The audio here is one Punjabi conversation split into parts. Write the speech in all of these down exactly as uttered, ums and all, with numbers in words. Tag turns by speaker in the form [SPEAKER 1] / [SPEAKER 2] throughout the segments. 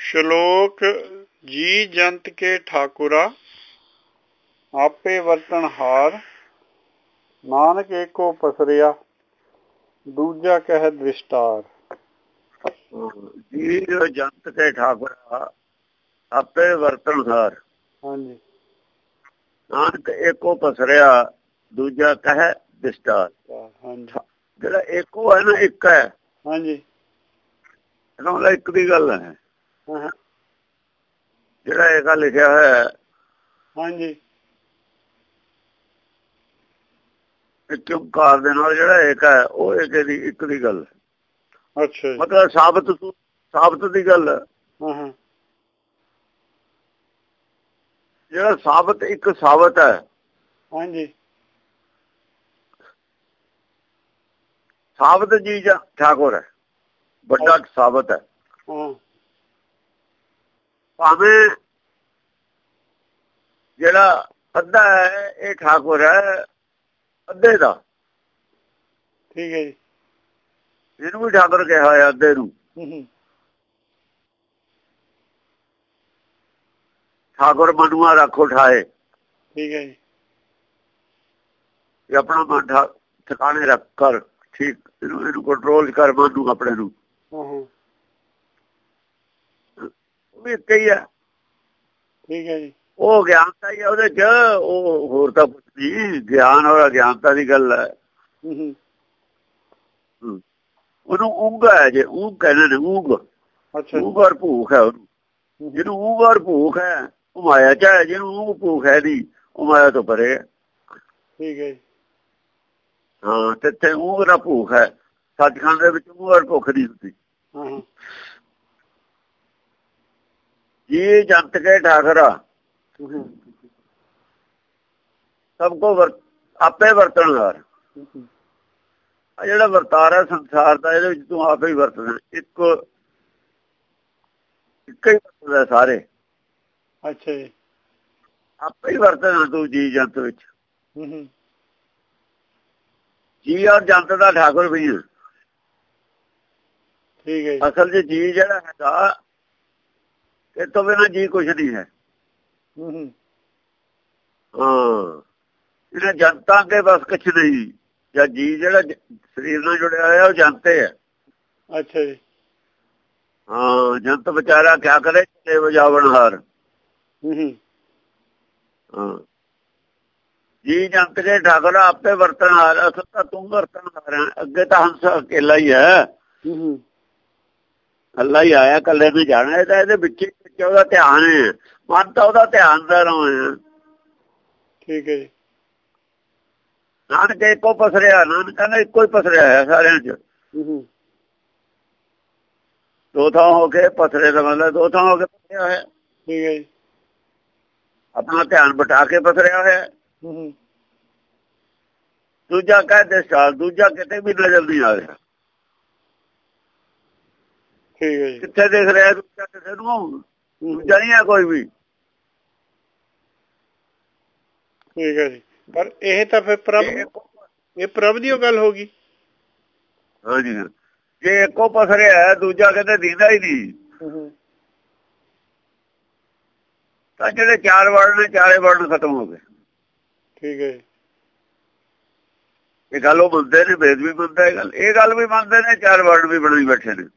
[SPEAKER 1] ਸ਼ਲੋਕ ਜੀ ਜੰਤ ਕੇ ਠਾਕੁਰਾ ਆਪੇ ਵਰਤਨਹਾਰ ਨਾਨਕ ਏਕੋ ਪਸਰਿਆ ਦੂਜਾ ਕਹਿ ਦ੍ਰਿਸ਼ਟਾਰ।
[SPEAKER 2] ਜੀ ਜੰਤ ਕੇ ਠਾਕੁਰਾ ਆਪੇ ਵਰਤਨਹਾਰ
[SPEAKER 1] ਹਾਂਜੀ
[SPEAKER 2] ਨਾਨਕ ਏਕੋ ਪਸਰਿਆ ਦੂਜਾ ਕਹਿ ਦ੍ਰਿਸ਼ਟਾਰ।
[SPEAKER 1] ਹਾਂਜੀ
[SPEAKER 2] ਜਿਹੜਾ ਏਕੋ ਹੈ ਨਾ ਇੱਕ ਹੈ।
[SPEAKER 1] ਹਾਂਜੀ
[SPEAKER 2] ਇਹਦਾ ਇੱਕ ਦੀ ਗੱਲ ਹੈ।
[SPEAKER 1] ਹਾਂ
[SPEAKER 2] ਜਿਹੜਾ ਇਹ ਲਿਖਿਆ ਹੋਇਆ
[SPEAKER 1] ਹਾਂਜੀ
[SPEAKER 2] ਇੱਕ ਓਂਕਾਰ ਦੇ ਨਾਲ ਜਿਹੜਾ ਏਕ ਹੈ ਉਹ ਏਕ ਦੀ ਇੱਕ ਦੀ ਗੱਲ ਹੈ।
[SPEAKER 1] ਅੱਛਾ
[SPEAKER 2] ਮਤਲਬ ਸਾਬਤ ਸਾਬਤ ਦੀ ਗੱਲ ਹੈ।
[SPEAKER 1] ਹਾਂ ਹਾਂ
[SPEAKER 2] ਜਿਹੜਾ ਸਾਬਤ ਇੱਕ ਸਾਬਤ ਹੈ।
[SPEAKER 1] ਹਾਂਜੀ
[SPEAKER 2] ਸਾਬਤ ਜੀ ਜਾਂ ਠਾਕੁਰ ਹੈ ਵੱਡਾ ਸਾਬਤ ਹੈ।
[SPEAKER 1] ਹਾਂ
[SPEAKER 2] ਭਾਵੇਂ ਜਿਹੜਾ ਅੱਧਾ ਹੈ ਇਹ ਠਾਕੁਰ ਹੈ ਅੱਧੇ ਦਾ।
[SPEAKER 1] ਠੀਕ ਹੈ ਜੀ
[SPEAKER 2] ਇਹਨੂੰ ਵੀ ਠਾਕੁਰ ਕਿਹਾ ਹੋਇਆ ਅੱਧੇ ਨੂੰ। ਠਾਕੁਰ ਮਨੂਆ ਰੱਖ ਉਠਾਏ।
[SPEAKER 1] ਠੀਕ ਹੈ ਜੀ
[SPEAKER 2] ਇਹ ਆਪਣਾ ਮਨ ਠਿਕਾਣੇ ਰੱਖ ਕਰ ਠੀਕ ਇਹਨੂੰ ਇਹਨੂੰ ਕੰਟਰੋਲ ਕਰ ਮਨ ਨੂੰ ਆਪਣੇ ਨੂੰ।
[SPEAKER 1] ਹਾਂ
[SPEAKER 2] ਉਹ ਵੀ ਇੱਕ ਹੀ ਹੈ।
[SPEAKER 1] ਠੀਕ ਹੈ ਜੀ
[SPEAKER 2] ਉਹ ਗਿਆਨਤਾ ਹੀ ਹੈ ਉਹਦੇ ਚ। ਉਹ ਹੋਰ ਤਾਂ ਕੁਛ ਨਹੀਂ। ਗਿਆਨ ਔਰ ਅਗਿਆਨਤਾ ਦੀ ਗੱਲ ਹੈ। ਉਹਨੂੰ ਊਂਘ ਹੈ ਜੇ ਊਂਘ ਕਹਿੰਦੇ ਨੇ ਊਂਘ। ਊਂਘ ਔਰ ਭੂਖ ਹੈ ਉਹਨੂੰ। ਜਿਹਨੂੰ ਊਂਘ ਔਰ ਭੂਖ ਹੈ ਉਹ ਮਾਇਆ ਚ ਹੈ। ਜਿਹਨੂੰ ਊਂਘ ਭੂਖ ਹੈ ਨਹੀਂ ਉਹ ਮਾਇਆ ਤੋਂ ਪਰੇ ਹੈ।
[SPEAKER 1] ਠੀਕ ਹੈ ਜੀ
[SPEAKER 2] ਹਾਂ ਤੇ ਊਂਘ ਦਾ ਭੂਖ ਹੈ। ਸੱਚਖੰਡ ਦੇ ਵਿੱਚ ਊਂਘ ਔਰ ਭੁੱਖ ਨਹੀਂ ਹੁੰਦੀ। ਜੀ ਜੰਤ ਕੇ ਠਾਕਰਾ ਸਭ ਕੋ ਵਰਤ ਆਪੇ ਵਰਤਣਹਾਰ। ਆ ਜਿਹੜਾ ਵਰਤਾਰਾ ਹੈ ਸੰਸਾਰ ਦਾ ਇਹਦੇ ਵਿੱਚ ਤੂੰ ਆਪੇ ਹੀ ਵਰਤਣਾ। ਇੱਕ ਇੱਕ ਹੀ ਵਰਤਦਾ ਸਾਰੇ।
[SPEAKER 1] ਅੱਛਾ ਜੀ
[SPEAKER 2] ਆਪੇ ਹੀ ਵਰਤਣਾ ਤੂੰ ਜੀ ਜੰਤ ਵਿੱਚ। ਜੀ ਔਰ ਜੰਤ ਦਾ ਠਾਕੁਰ ਵੀ ਹੈ।
[SPEAKER 1] ਠੀਕ ਹੈ
[SPEAKER 2] ਅਸਲ ਚ ਜੀ ਜਿਹੜਾ ਹੈਗਾ ਇਹ ਤੋਂ ਬਿਨਾਂ ਜੀ ਕੁਛ ਨਹੀਂ ਹੈ। ਹਾਂ ਇਹਨਾਂ ਜਨਤਾ ਕੇ ਬਸ ਕੁਛ ਨਹੀਂ। ਜਾਂ ਜੀ ਜਿਹੜਾ ਸਰੀਰ ਨਾਲ ਜੁੜਿਆ ਹੋਇਆ ਉਹ ਜਨਤੇ ਹੈ।
[SPEAKER 1] ਅੱਛਾ ਜੀ
[SPEAKER 2] ਹਾਂ ਜੰਤ ਵਿਚਾਰਾ ਕਿਆ ਕਰੇ ਚਲੇ ਵਜਾਵਣਹਾਰ। ਹਾਂ ਜੀ ਜੰਤ ਕੇ ਠਾਕੁਰ ਆਪੇ ਵਰਤਨਹਾਰ। ਅਸਲ ਤਾਂ ਤੂੰ ਵਰਤਨਹਾਰ ਹੈ। ਅੱਗੇ ਤਾਂ ਹੰਸ ਅਕੇਲਾ ਹੀ ਹੈ। ਕੱਲਾ ਹੀ ਆਇਆ ਕੱਲੇ ਨੂੰ ਜਾਣਾ। ਇਹ ਤਾਂ ਇਹਦੇ ਵਿੱਚ ਹੀ ਉਹਦਾ ਧਿਆਨ ਹੈ। ਮਨ ਤਾਂ ਉਹਦਾ ਧਿਆਨ ਦਾ ਰਹਾ।
[SPEAKER 1] ਠੀਕ ਹੈ ਜੀ
[SPEAKER 2] ਨਾਨਕ ਇੱਕੋ ਪਸਰਿਆ। ਨਾਨਕ ਕਹਿੰਦਾ ਇੱਕੋ ਹੀ ਪਸਰਿਆ ਹੈ ਸਾਰਿਆਂ ਚ। ਦੋ ਥਾਂ ਹੋ ਕੇ ਪਸਰੇ ਦਾ ਮਤਲਬ ਦੋ ਥਾਂ ਹੋ ਕੇ ਪਸਰਿਆ ਹੋਇਆ।
[SPEAKER 1] ਠੀਕ ਹੈ ਜੀ
[SPEAKER 2] ਆਪਣਾ ਧਿਆਨ ਬਟਾ ਕੇ ਪਸਰਿਆ ਹੋਇਆ। ਦੂਜਾ ਕਹਿੰਦੇ ਸਾਲ ਦੂਜਾ ਕਿਤੇ ਵੀ ਨਜ਼ਰ ਨਹੀਂ ਆ ਰਿਹਾ।
[SPEAKER 1] ਠੀਕ ਹੈ ਜੀ
[SPEAKER 2] ਕਿੱਥੇ ਦੇਖ ਰਿਹਾ ਦੂਜਾ ਕਿਸੇ ਨੂੰ। ਦੂਜਾ ਨਹੀਂ ਹੈ ਕੋਈ ਵੀ।
[SPEAKER 1] ਠੀਕ ਹੈ ਜੀ ਪਰ ਇਹ ਤਾਂ ਫਿਰ ਪ੍ਰਭ ਇਹ ਪ੍ਰਭ ਦੀ ਉਹ ਗੱਲ ਹੋ ਗਈ।
[SPEAKER 2] ਹਾਂਜੀ ਜੇ ਇੱਕੋ ਪਸਰਿਆ ਦੂਜਾ ਕਹਿੰਦੇ ਦੀਦਾ ਹੀ ਨਹੀਂ। ਤਾਂ ਜਿਹੜੇ ਚਾਰ ਵਰਡ ਨੇ ਚਾਰੇ ਵਰਡ ਖਤਮ ਹੋ ਗਏ। ਠੀਕ
[SPEAKER 1] ਹੈ ਜੀ
[SPEAKER 2] ਇਹ ਗੱਲ ਉਹ ਮੰਨਦੇ ਨੇ। ਵੇਦ ਵੀ ਮੰਨਦਾ ਇਹ ਗੱਲ। ਇਹ ਗੱਲ ਵੀ ਮੰਨਦੇ ਨੇ ਚਾਰ ਵਰਡ ਵੀ ਬਣਾਈ ਬੈਠੇ ਨੇ।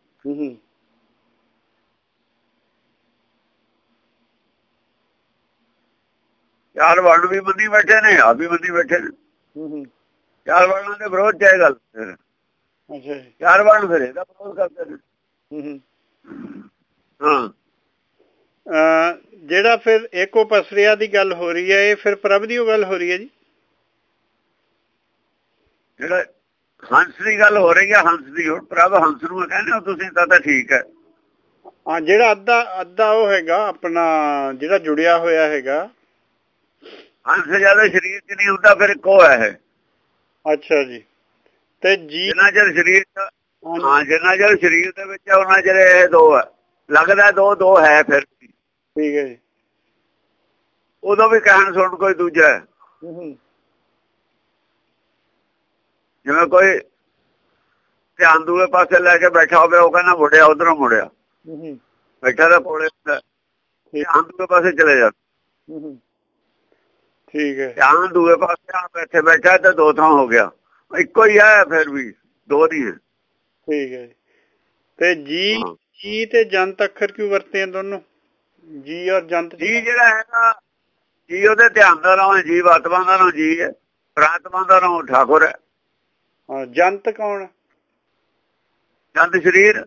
[SPEAKER 2] ਚਾਰ ਵਰਡ ਵੀ ਮੰਨੀ ਬੈਠੇ ਨੇ ਆਪ ਵੀ ਮੰਨੀ ਬੈਠੇ ਨੇ। ਚਾਰ ਵਰਡਾਂ ਦੇ ਵਿਰੋਧ ਚ ਇਹ ਗੱਲ ਫਿਰ ਚਾਰ ਵਰਡ ਫਿਰ ਇਹਦਾ ਵਿਰੋਧ ਕਰਦੇ ਨੇ।
[SPEAKER 1] ਹਾਂ ਜਿਹੜਾ ਫਿਰ ਏਕੋ ਪਸਰਿਆ ਦੀ ਗੱਲ ਹੋ ਰਹੀ ਹੈ ਇਹ ਫਿਰ ਪ੍ਰਭ ਦੀ ਉਹ ਗੱਲ ਹੋ ਰਹੀ ਹੈ ਜੀ।
[SPEAKER 2] ਜਿਹੜਾ ਹੰਸ ਦੀ ਗੱਲ ਹੋ ਰਹੀ ਹੈ ਹੰਸ ਦੀ। ਹੁਣ ਪ੍ਰਭ ਹੰਸ ਨੂੰ ਕਹਿੰਦੇ ਹੋ ਤੁਸੀਂ ਤਾਂ ਤਾਂ ਠੀਕ ਹੈ।
[SPEAKER 1] ਹਾਂ ਜਿਹੜਾ ਅੱਧਾ ਅੱਧਾ ਉਹ ਹੈਗਾ ਆਪਣਾ ਜਿਹੜਾ ਜੁੜਿਆ ਹੋਇਆ ਹੈਗਾ।
[SPEAKER 2] ਹੰਸ ਜਿਆਦਾ ਸਰੀਰ ਚ ਨਹੀਂ ਹੁੰਦਾ ਫਿਰ ਇੱਕੋ ਹੈ ਇਹ।
[SPEAKER 1] ਅੱਛਾ ਜੀ ਤੇ ਜੀ
[SPEAKER 2] ਜਿੰਨਾ ਚਿਰ ਸਰੀਰ ਹਾਂ ਜਿੰਨਾ ਚਿਰ ਸਰੀਰ ਦੇ ਵਿੱਚ ਹੈ ਉਹਨਾਂ ਚਿਰ ਇਹ ਦੋ ਹੈ। ਲੱਗਦਾ ਦੋ ਦੋ ਹੈ ਫਿਰ।
[SPEAKER 1] ਠੀਕ ਹੈ ਜੀ
[SPEAKER 2] ਉਦੋਂ ਵੀ ਕਹਿਣ ਸੁਣ ਕੋਈ ਦੂਜਾ ਹੈ। ਜਿਵੇਂ ਕੋਈ ਧਿਆਨ ਦੂਏ ਪਾਸੇ ਲੈ ਕੇ ਬੈਠਾ ਹੋਵੇ ਉਹ ਕਹਿੰਦਾ ਮੁੜਿਆ ਉਧਰੋਂ ਮੁੜਿਆ। ਬੈਠਾ ਦਾ ਕੋਲੇ ਧਿਆਨ ਦੂਏ ਪਾਸੇ ਚਲੇ ਜਾ।
[SPEAKER 1] ਠੀਕ ਹੈ,
[SPEAKER 2] ਧਿਆਨ ਦੂਏ ਪਾਸੇ ਆ ਬੈਠੇ ਬੈਠਾ ਤੇ ਦੋ ਥਾਂ ਹੋ ਗਿਆ, ਇੱਕੋ ਹੀ ਹੈ ਫਿਰ ਵੀ, ਦੋ ਨਹੀਂ ਹੈ।
[SPEAKER 1] ਠੀਕ ਹੈ। ਤੇ ਜੀ ਜੀ ਤੇ ਜੰਤ ਅੱਖਰ ਕਿਉਂ ਵਰਤੇ ਆ ਦੋਨੋਂ, ਜੀ ਔਰ ਜੰਤ?
[SPEAKER 2] ਜੀ ਜਿਹੜਾ ਹੈਗਾ ਜੀ ਉਹਦੇ ਧਿਆਨ ਦਾ ਨਾਮ ਹੈ, ਜੀਵ ਆਤਮਾ ਦਾ ਨਾਮ ਜੀ ਹੈ, ਪ੍ਰਾਤਮਾ ਦਾ ਨਾਮ ਠਾਕੁਰ ਹੈ।
[SPEAKER 1] ਹਾਂ, ਜੰਤ ਕੌਣ?
[SPEAKER 2] ਜੰਤ ਸਰੀਰ।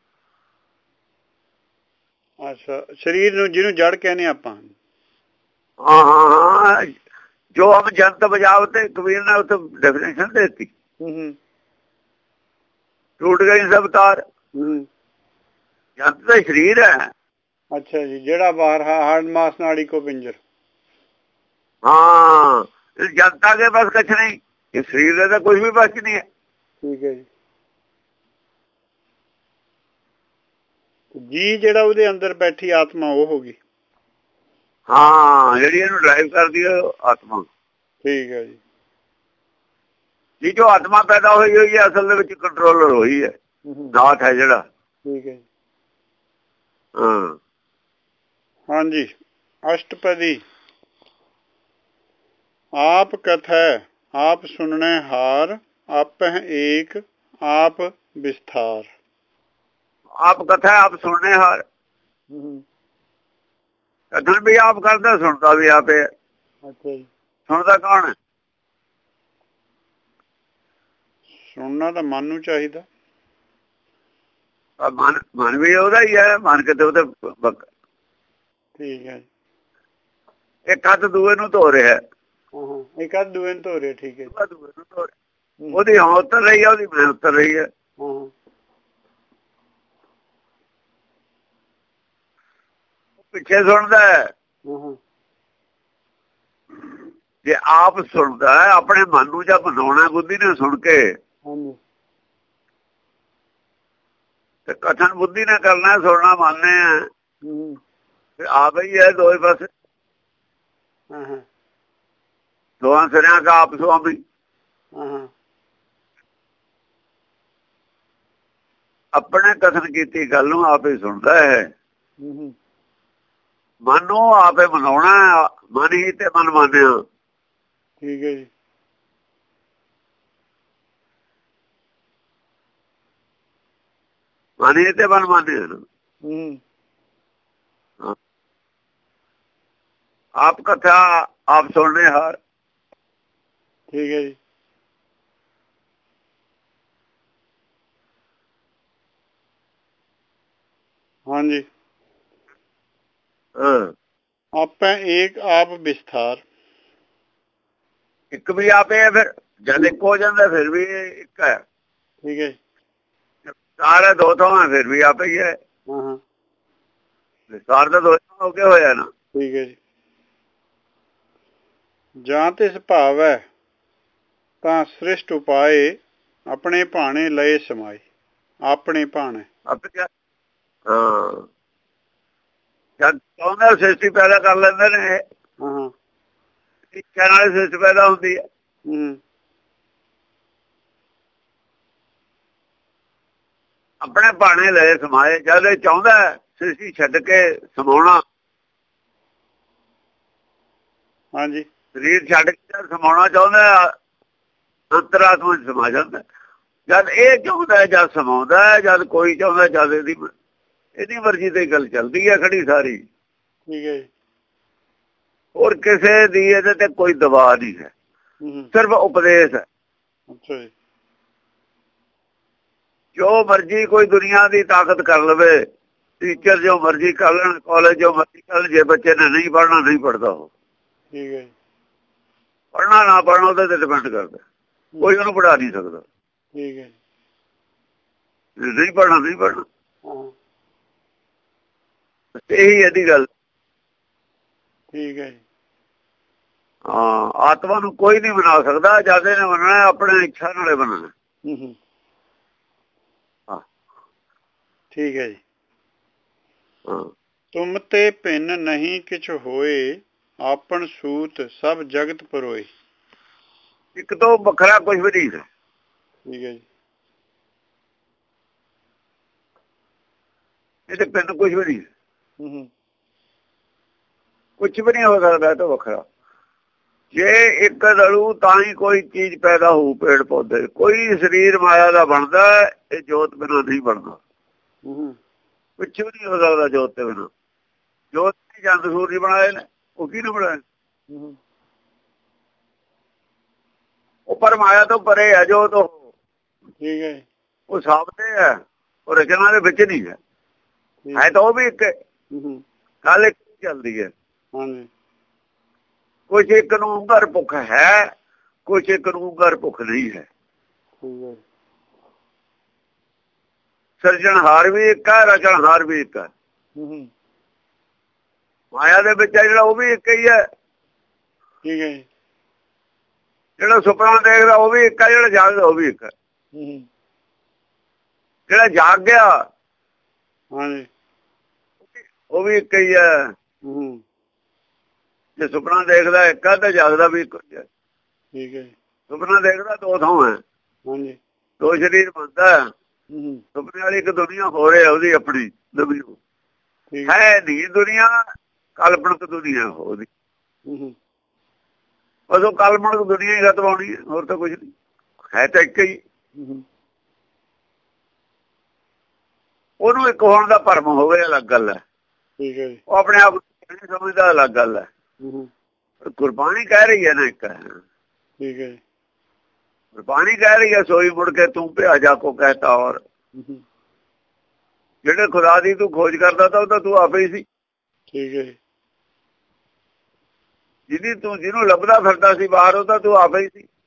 [SPEAKER 1] ਅੱਛਾ, ਸਰੀਰ ਨੂੰ ਜਿਹਨੂੰ ਜੜ ਕਹਿੰਦੇ ਆਪਾਂ।
[SPEAKER 2] ਹਾਂ ਹਾਂ ਹਾਂ, ਜੋ ਹਮ ਜੰਤ ਬਜਾਵ ਤੇ ਕਬੀਰ ਨੇ ਉੱਥੇ ਡੈਫੀਨੇਸ਼ਨ ਦੇ ਦਿੱਤੀ, ਟੁੱਟ ਗਈ ਸਭ ਤਾਰ। ਜੰਤ ਦਾ ਸਰੀਰ ਹੈ।
[SPEAKER 1] ਅੱਛਾ ਜੀ, ਜਿਹੜਾ ਬਾਹਰ ਹਾੜ ਮਾਸ ਨਾੜੀ ਕੋ ਪਿੰਜਰ।
[SPEAKER 2] ਹਾਂ, ਜਨਤਾ ਕੇ ਬਸ ਕੁਛ ਨਹੀਂ, ਇਹ ਸਰੀਰ ਦਾ ਤਾਂ ਕੁਝ ਵੀ ਬਸ ਨਹੀਂ ਹੈ।
[SPEAKER 1] ਠੀਕ ਹੈ ਜੀ। ਜੀ ਜਿਹੜਾ ਉਹਦੇ ਅੰਦਰ ਬੈਠੀ ਆਤਮਾ ਉਹ ਹੋ ਗਈ।
[SPEAKER 2] ਹਾਂ, ਜਿਹੜੀ ਇਹਨੂੰ ਡਰਾਈਵ ਕਰਦੀ ਹੈ ਆਤਮਾ।
[SPEAKER 1] ਠੀਕ ਹੈ ਜੀ।
[SPEAKER 2] ਜੀ ਜੋ ਆਤਮਾ ਪੈਦਾ ਹੋਈ ਹੋਈ ਹੈ ਅਸਲ ਦੇ ਵਿੱਚ ਕੰਟਰੋਲਰ ਹੋਈ ਹੈ, ਨਾਥ ਹੈ ਜਿਹੜਾ।
[SPEAKER 1] ਠੀਕ ਹੈ।
[SPEAKER 2] ਹਾਂ
[SPEAKER 1] ਹਾਂਜੀ, ਅਸ਼ਟਪਦੀ। ਆਪ ਕਥੈ ਆਪ ਸੁਣਨੇ ਹਾਰ, ਆਪਹਿ ਏਕ ਆਪ ਵਿਸਥਾਰ।
[SPEAKER 2] ਆਪ ਕਥਾ ਆਪ ਸੁਣਨੇ ਹਾਰ, ਕਥਨ ਵੀ ਆਪ ਕਰਦਾ, ਸੁਣਦਾ ਵੀ ਆਪੇ।
[SPEAKER 1] ਅੱਛਾ ਜੀ।
[SPEAKER 2] ਸੁਣਦਾ ਕੌਣ ਹੈ?
[SPEAKER 1] ਸੁਣਨਾ ਤਾਂ ਮਨ ਨੂੰ ਚਾਹੀਦਾ।
[SPEAKER 2] ਮਨ ਮਨ ਵੀ ਉਹਦਾ ਹੀ ਹੈ, ਮਨ ਕਿਤੇ ਉਹਦੇ।
[SPEAKER 1] ਠੀਕ ਹੈ।
[SPEAKER 2] ਇੱਕ ਹੱਥ ਦੂਏ ਨੂੰ ਧੋ ਰਿਹਾ,
[SPEAKER 1] ਇੱਕ ਹੱਥ ਦੂਏ ਨੂੰ ਧੋ ਰਿਹਾ। ਠੀਕ ਹੈ।
[SPEAKER 2] ਦੂਏ ਨੂੰ ਧੋ ਰਿਹਾ, ਉਹਦੀ ਹਾਂ ਉਤਰ ਰਹੀ ਹੈ, ਉਹਦੀ ਮੈਂ ਉਤਰ ਰਹੀ ਹੈ। ਪਿੱਛੇ ਸੁਣਦਾ ਹੈ, ਜੇ ਆਪ ਸੁਣਦਾ ਹੈ ਆਪਣੇ ਮਨ ਨੂੰ ਜਾਂ ਬਣਾਉਣਾ ਬੁੱਧੀ ਨੇ ਸੁਣ ਕੇ, ਤੇ ਕਥਨ ਬੁੱਧੀ ਨੇ ਕਰਨਾ, ਸੁਣਨਾ ਮੰਨਦੇ ਆ, ਆਪ ਹੀ ਹੈ ਦੋਏ ਪਾਸੇ। ਦੋਹਾਂ ਸਿਰਿਆਂ ਦਾ ਆਪ ਸੁਆਮੀ। ਆਪਣੇ ਕਥਨ ਕੀਤੀ ਗੱਲ ਨੂੰ ਆਪ ਹੀ ਸੁਣਦਾ ਹੈ, ਮਨ ਨੂੰ ਆਪੇ ਮਨਾਉਣਾ, ਮਨ ਹੀ ਤੇ ਮਨ ਮੰਨਿਆ।
[SPEAKER 1] ਠੀਕ ਹੈ ਜੀ।
[SPEAKER 2] ਮਨ ਹੀ ਤੇ ਮਨ ਮੰਨਿਆ। ਆਪ ਕਥਾ ਆਪ ਸੁਣਨੇ ਹਾਰ।
[SPEAKER 1] ਠੀਕ ਹੈ ਜੀ। ਹਾਂਜੀ। ਆਪੈ ਏਕ ਆਪ ਵਿਸਥਾਰ।
[SPEAKER 2] ਇੱਕ ਵੀ ਆਪੇ ਹੈ, ਫਿਰ ਜਦ ਇੱਕ ਹੋ ਜਾਂਦਾ ਫਿਰ ਵੀ ਇੱਕ ਹੈ।
[SPEAKER 1] ਠੀਕ ਹੈ।
[SPEAKER 2] ਸਾਰੇ ਦੋ ਤੋਂ ਹੈ, ਫਿਰ ਵੀ ਆਪੇ ਹੀ ਹੈ। ਵਿਸਥਾਰ ਤਾਂ ਦੋ ਹੋ ਕੇ ਹੋਇਆ ਨਾ।
[SPEAKER 1] ਠੀਕ ਹੈ ਜੀ। ਜਾਂ ਤਿਸ ਭਾਵ ਹੈ ਤਾਂ ਸ੍ਰਿਸ਼ਟ ਉਪਾਏ, ਆਪਣੇ ਭਾਣੇ ਲਏ ਸਮਾਏ। ਆਪਣੇ ਭਾਣੇ
[SPEAKER 2] ਆਪੇ ਹਾਂ, ਜਦ ਚਾਹੁੰਦੇ ਸ੍ਰਿਸ਼ਟੀ ਪੈਦਾ ਕਰ ਲੈਂਦੇ ਨੇ।
[SPEAKER 1] ਹਾਂ,
[SPEAKER 2] ਇੱਛਾ ਨਾਲ ਸ੍ਰਿਸ਼ਟੀ ਪੈਦਾ ਹੁੰਦੀ ਹੈ। ਆਪਣੇ ਭਾਣੇ ਲਏ ਸਮਾਏ, ਜਦ ਇਹ ਚਾਹੁੰਦਾ ਸ੍ਰਿਸ਼ਟੀ ਛੱਡ ਕੇ ਸਮਾਉਣਾ।
[SPEAKER 1] ਹਾਂਜੀ,
[SPEAKER 2] ਸਰੀਰ ਛੱਡ ਕੇ ਸਮਾਉਣਾ ਚਾਹੁੰਦਾ, ਅੰਤਰਾਤਮਾ ਚ ਸਮਾ ਜਾਂਦਾ। ਜਦ ਇਹ ਚਾਹੁੰਦਾ ਜਦ ਸਮਾਉਂਦਾ, ਜਦ ਕੋਈ ਚਾਹੁੰਦਾ ਜਦ ਇਹਦੀ ਇਹਦੀ ਮਰਜ਼ੀ ਤੇ ਗੱਲ ਚੱਲਦੀ ਹੈ ਖੜੀ ਸਾਰੀ।
[SPEAKER 1] ਠੀਕ ਹੈ ਜੀ।
[SPEAKER 2] ਹੋਰ ਕਿਸੇ ਦੀ ਇਹਦੇ ਤੇ ਕੋਈ ਦਬਾਅ ਨਹੀਂ ਹੈ, ਸਿਰਫ ਉਪਦੇਸ਼ ਹੈ।
[SPEAKER 1] ਅੱਛਾ ਜੀ।
[SPEAKER 2] ਜੋ ਮਰਜ਼ੀ ਕੋਈ ਦੁਨੀਆ ਦੀ ਤਾਕਤ ਕਰ ਲਵੇ, ਟੀਚਰ ਜੋ ਮਰਜ਼ੀ ਕਰ ਲੈਣ, ਕਾਲਜ ਜੋ ਮਰਜ਼ੀ ਕਰ ਲੈਣ, ਜੇ ਬੱਚੇ ਨੇ ਨਹੀਂ ਪੜ੍ਹਨਾ ਨਹੀਂ ਪੜ੍ਹਦਾ ਉਹ।
[SPEAKER 1] ਠੀਕ ਹੈ ਜੀ।
[SPEAKER 2] ਪੜ੍ਹਨਾ ਨਾ ਪੜ੍ਹਨਾ ਉਹਦੇ ਤੇ ਡਿਪੈਂਡ ਕਰਦਾ, ਕੋਈ ਉਹਨੂੰ ਪੜ੍ਹਾ ਨਹੀਂ ਸਕਦਾ।
[SPEAKER 1] ਠੀਕ ਹੈ।
[SPEAKER 2] ਨਹੀਂ ਪੜ੍ਹਨਾ ਨਹੀਂ ਪੜ੍ਹਨਾ, ਇਹੀ ਇਹਦੀ ਗੱਲ।
[SPEAKER 1] ਠੀਕ ਹੈ ਜੀ।
[SPEAKER 2] ਹਾਂ, ਆਤਮਾ ਨੂੰ ਕੋਈ ਨਹੀਂ ਬਣਾ ਸਕਦਾ, ਜਦ ਇਹਨੇ ਮੰਨਣਾ ਆਪਣੇ ਇੱਛਾ ਨਾਲੇ ਬਣਨਾ।
[SPEAKER 1] ਠੀਕ ਹੈ ਜੀ।
[SPEAKER 2] ਹਾਂ।
[SPEAKER 1] ਤੁਮ ਤੇ ਭਿੰਨ ਨਹੀਂ ਕਿਛ ਹੋਏ, ਆਪਨ ਸੂਤ ਸਭ ਜਗਤ ਪਰੋਏ।
[SPEAKER 2] ਇੱਕ ਤੋਂ ਵੱਖਰਾ ਕੁਝ ਵੀ ਨਹੀਂ ਹੈ।
[SPEAKER 1] ਠੀਕ ਹੈ ਜੀ।
[SPEAKER 2] ਇਹ ਤੇ ਪਿੰਡ ਕੁਝ ਵੀ ਨਹੀਂ,
[SPEAKER 1] ਹੂੰ
[SPEAKER 2] ਕੁਛ ਵੀ ਨਹੀਂ ਹੋ ਸਕਦਾ ਇਹ ਤੋਂ ਵੱਖਰਾ। ਜੇ ਇੱਕ ਰਲੂ ਤਾਂ ਹੀ ਕੋਈ ਚੀਜ਼ ਪੈਦਾ ਹੋਊ, ਪੇੜ ਪੌਦੇ। ਕੋਈ ਸਰੀਰ ਮਾਇਆ ਦਾ ਬਣਦਾ, ਇਹ ਜੋਤ ਬਿਨਾਂ ਨਹੀਂ ਬਣਦਾ। ਕੁਛ ਵੀ ਨਹੀਂ ਹੋ ਸਕਦਾ ਜੋਤ ਤੇ ਬਿਨਾਂ। ਜੋਤ ਦੀ ਚੰਦ ਸੂਰਜ ਬਣਾਏ ਨੇ, ਉਹ ਕਿਹਨੇ ਬਣਾਏ? ਉਹ ਪਰ ਮਾਇਆ ਤੋਂ ਪਰੇ ਹੈ ਜੋਤ। ਉਹ
[SPEAKER 1] ਠੀਕ ਹੈ,
[SPEAKER 2] ਉਹ ਸਾਹਮਣੇ ਹੈ, ਉਹ ਰਚਨਾ ਦੇ ਵਿੱਚ ਨਹੀਂ ਹੈ। ਹੈ ਤਾਂ ਉਹ ਵੀ ਇੱਕ ਗੱਲ ਇੱਕ ਚੱਲਦੀ ਹੈ।
[SPEAKER 1] ਹਾਂਜੀ,
[SPEAKER 2] ਕੁਛ ਇੱਕ ਨੂੰ ਘਰ ਭੁੱਖ ਹੈ, ਕੁਛ ਇੱਕ ਨੂੰ ਘਰ ਭੁੱਖ ਨਹੀਂ ਹੈ। ਸਿਰਜਣਹਾਰ ਵੀ ਇੱਕ ਹੈ, ਰਚਣਹਾਰ ਵੀ ਇੱਕ ਹੈ। ਮਾਇਆ ਦੇ ਵਿੱਚ ਹੈ ਜਿਹੜਾ, ਉਹ ਵੀ ਇੱਕ ਹੀ ਹੈ।
[SPEAKER 1] ਠੀਕ ਹੈ,
[SPEAKER 2] ਜਿਹੜਾ ਸੁਪਨਾ ਦੇਖਦਾ ਉਹ ਵੀ ਇੱਕ ਹੈ, ਜਿਹੜਾ ਜਾਗਦਾ ਉਹ ਵੀ ਇੱਕ ਹੈ। ਜਿਹੜਾ ਜਾਗ ਗਿਆ
[SPEAKER 1] ਹਾਂਜੀ,
[SPEAKER 2] ਉਹ ਵੀ ਇੱਕ ਹੀ ਹੈ। ਜੇ ਸੁਪਨਾ ਦੇਖਦਾ ਇੱਕ ਹੈ ਤੇ ਜਾਗਦਾ ਵੀ ਇੱਕ ਹੈ।
[SPEAKER 1] ਠੀਕ ਹੈ,
[SPEAKER 2] ਸੁਪਨਾ ਦੇਖਦਾ ਦੋ ਥਾਂ ਹੈ,
[SPEAKER 1] ਹਾਂਜੀ,
[SPEAKER 2] ਦੋ ਸਰੀਰ ਬਣਦਾ। ਸੁਪਨੇ ਵਾਲੀ ਇੱਕ ਦੁਨੀਆ ਹੋ ਰਹੀ ਹੈ ਉਹਦੀ ਆਪਣੀ ਨਵੀਂ ਹੈ ਨਹੀਂ ਦੁਨੀਆ, ਕਲਪਨਕ ਦੁਨੀਆ ਉਹਦੀ। ਬਸ ਉਹ ਕਲਪਨਕ ਦੁਨੀਆ ਹੀ ਖਤਮ ਹੋਣੀ ਹੈ, ਹੋਰ ਤਾਂ ਕੁਝ ਨਹੀਂ ਹੈ, ਤਾਂ ਇੱਕ ਹੀ। ਉਹਨੂੰ ਇੱਕ ਹੋਣ ਦਾ ਭਰਮ ਹੋਵੇ ਅਲੱਗ ਗੱਲ ਹੈ।
[SPEAKER 1] ਠੀਕ ਹੈ,
[SPEAKER 2] ਉਹ ਆਪਣੇ ਆਪ ਨੂੰ ਸਮਝਦਾ ਅਲੱਗ ਗੱਲ ਹੈ। ਗੁਰਬਾਣੀ ਕਹਿ ਰਹੀ ਹੈ ਨਾ ਇੱਕ।
[SPEAKER 1] ਠੀਕ ਹੈ,
[SPEAKER 2] ਗੁਰਬਾਣੀ ਕਹਿ ਰਹੀ ਹੈ ਸੋਈ ਮੁੜ ਕੇ ਤੂੰ ਭਿਆ ਜਾ ਕੋ ਕਹਿਤਾ। ਔਰ ਜਿਹੜੇ ਖੁਦਾ ਦੀ ਤੂੰ ਖੋਜ ਕਰਦਾ ਤਾਂ ਉਹ ਤਾਂ ਤੂੰ ਆਪੇ ਹੀ ਸੀ।
[SPEAKER 1] ਠੀਕ ਹੈ,
[SPEAKER 2] ਜਿਹਦੀ ਤੂੰ ਜਿਹਨੂੰ ਲੱਭਦਾ ਫਿਰਦਾ ਸੀ ਬਾਹਰ, ਉਹ ਤਾਂ ਤੂੰ ਆਪੇ ਹੀ ਸੀ।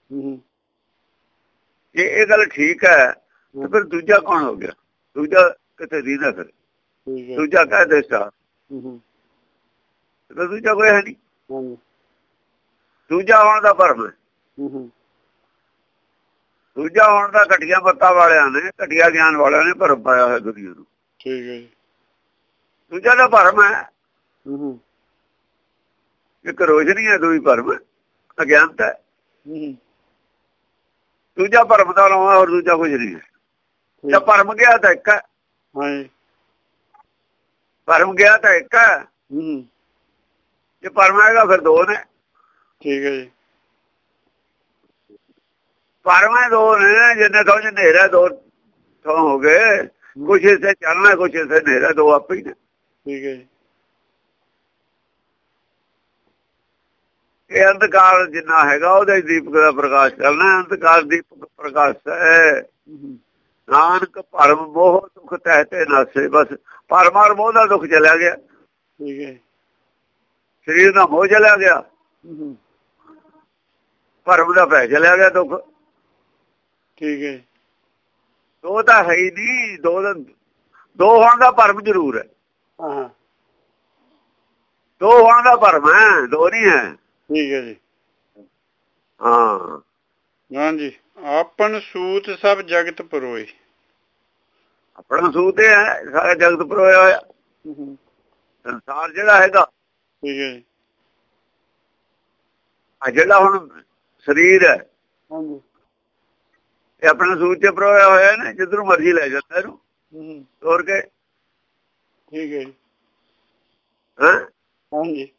[SPEAKER 2] ਜੇ ਇਹ ਗੱਲ ਠੀਕ ਹੈ ਤੇ ਫਿਰ ਦੂਜਾ ਕੌਣ ਹੋ ਗਿਆ? ਦੂਜਾ ਕਿੱਥੇ ਦੀਦਾ? ਫਿਰ ਦੂਜਾ ਕਹਿ ਦੇ ਸਟਾਰ, ਦੂਜਾ ਕੋਈ ਹੈ ਨਹੀਂ। ਦੂਜਾ ਹੋਣ ਦਾ ਭਰਮ ਹੈ। ਦੂਜਾ ਹੋਣ ਦਾ ਘਟੀਆ ਮੱਤਾਂ ਵਾਲਿਆਂ ਨੇ, ਘਟੀਆ ਗਿਆਨ ਵਾਲਿਆਂ ਨੇ ਭਰਮ ਪਾਇਆ ਹੋਇਆ ਦੁਨੀਆ ਨੂੰ।
[SPEAKER 1] ਠੀਕ ਹੈ,
[SPEAKER 2] ਦੂਜਾ ਦਾ ਭਰਮ ਹੈ। ਇੱਕ ਰੋਸ਼ਨੀ ਹੈ, ਦੂਈ ਭਰਮ ਅਗਿਆਨਤਾ ਹੈ। ਦੂਜਾ ਭਰਮ ਦਾ ਲਾਉਣਾ, ਹੋਰ ਦੂਜਾ ਕੁਝ ਨਹੀਂ ਹੈ। ਜਾਂ ਭਰਮ ਗਿਆ ਤਾਂ ਇੱਕ ਹੈ, ਭਰਮ ਗਿਆ ਤਾਂ ਇੱਕ ਹੈ। ਜੇ ਭਰਮ ਹੈਗਾ ਫਿਰ ਦੋ ਨੇ।
[SPEAKER 1] ਠੀਕ ਹੈ ਜੀ,
[SPEAKER 2] ਭਰਮ ਹੈ ਦੋ ਨੇ, ਜਿੰਨੇ ਸਮਝ ਹਨੇਰਾ ਦੋ ਥਾਂ ਹੋ ਗਏ। ਕੁਛ ਇਸੇ ਚੱਲਣਾ, ਕੁਛ ਇਸੇ ਹਨੇਰਾ, ਦੋ ਆਪੇ ਹੀ ਨੇ।
[SPEAKER 1] ਠੀਕ ਹੈ ਜੀ,
[SPEAKER 2] ਇਹ ਅੰਧਕਾਰ ਜਿੰਨਾ ਹੈਗਾ ਉਹਦਾ ਦੀਪਕ ਦਾ ਪ੍ਰਕਾਸ਼ ਕਰਨਾ। ਅੰਧਕਾਰ ਦੀਪਕ ਪ੍ਰਕਾਸ਼ ਹੈ। ਨਾਨਕ ਭਰਮ ਮੋਹ ਦੁੱਖ ਤਹਿ ਤੇ ਨਾਸੇ। ਬਸ ਭਰਮ ਔਰ ਮੋਹ ਦਾ ਦੁੱਖ ਚਲਿਆ ਗਿਆ।
[SPEAKER 1] ਠੀਕ ਹੈ,
[SPEAKER 2] ਸਰੀਰ ਦਾ ਮੋਹ ਚਲਿਆ ਗਿਆ, ਭਰਮ ਦਾ ਭੈ ਚਲਿਆ ਗਿਆ ਦੁੱਖ।
[SPEAKER 1] ਠੀਕ ਹੈ,
[SPEAKER 2] ਦੋ ਤਾਂ ਹੈ ਹੀ ਨਹੀਂ। ਦੋ ਦਾ ਦੋ ਹੋਣ ਦਾ ਭਰਮ ਜ਼ਰੂਰ ਹੈ।
[SPEAKER 1] ਹਾਂ,
[SPEAKER 2] ਦੋ ਹੋਣ ਦਾ ਭਰਮ ਹੈ, ਦੋ ਨਹੀਂ ਹੈ।
[SPEAKER 1] ਠੀਕ ਹੈ ਜੀ,
[SPEAKER 2] ਹਾਂ
[SPEAKER 1] ਹਾਂਜੀ। ਆਪਨ ਸੂਤ ਸਭ ਜਗਤ ਪਰੋਏ।
[SPEAKER 2] ਆਪਣਾ ਸੂਤ ਇਹ ਹੈ, ਸਾਰਾ ਜਗਤ ਪਰੋਇਆ ਹੋਇਆ ਸੰਸਾਰ ਜਿਹੜਾ ਹੈਗਾ।
[SPEAKER 1] ਠੀਕ ਹੈ ਜੀ,
[SPEAKER 2] ਆ ਜਿਹੜਾ ਹੁਣ ਸਰੀਰ ਹੈ ਇਹ ਆਪਣਾ ਸੂਤ ਚ ਪਰੋਇਆ ਹੋਇਆ ਨਾ, ਜਿੱਧਰੋਂ ਮਰਜ਼ੀ ਲੈ ਜਾਂਦਾ ਇਹਨੂੰ ਤੋਰ ਕੇ।
[SPEAKER 1] ਠੀਕ ਹੈ ਜੀ,
[SPEAKER 2] ਹਾਂ
[SPEAKER 1] ਹਾਂਜੀ,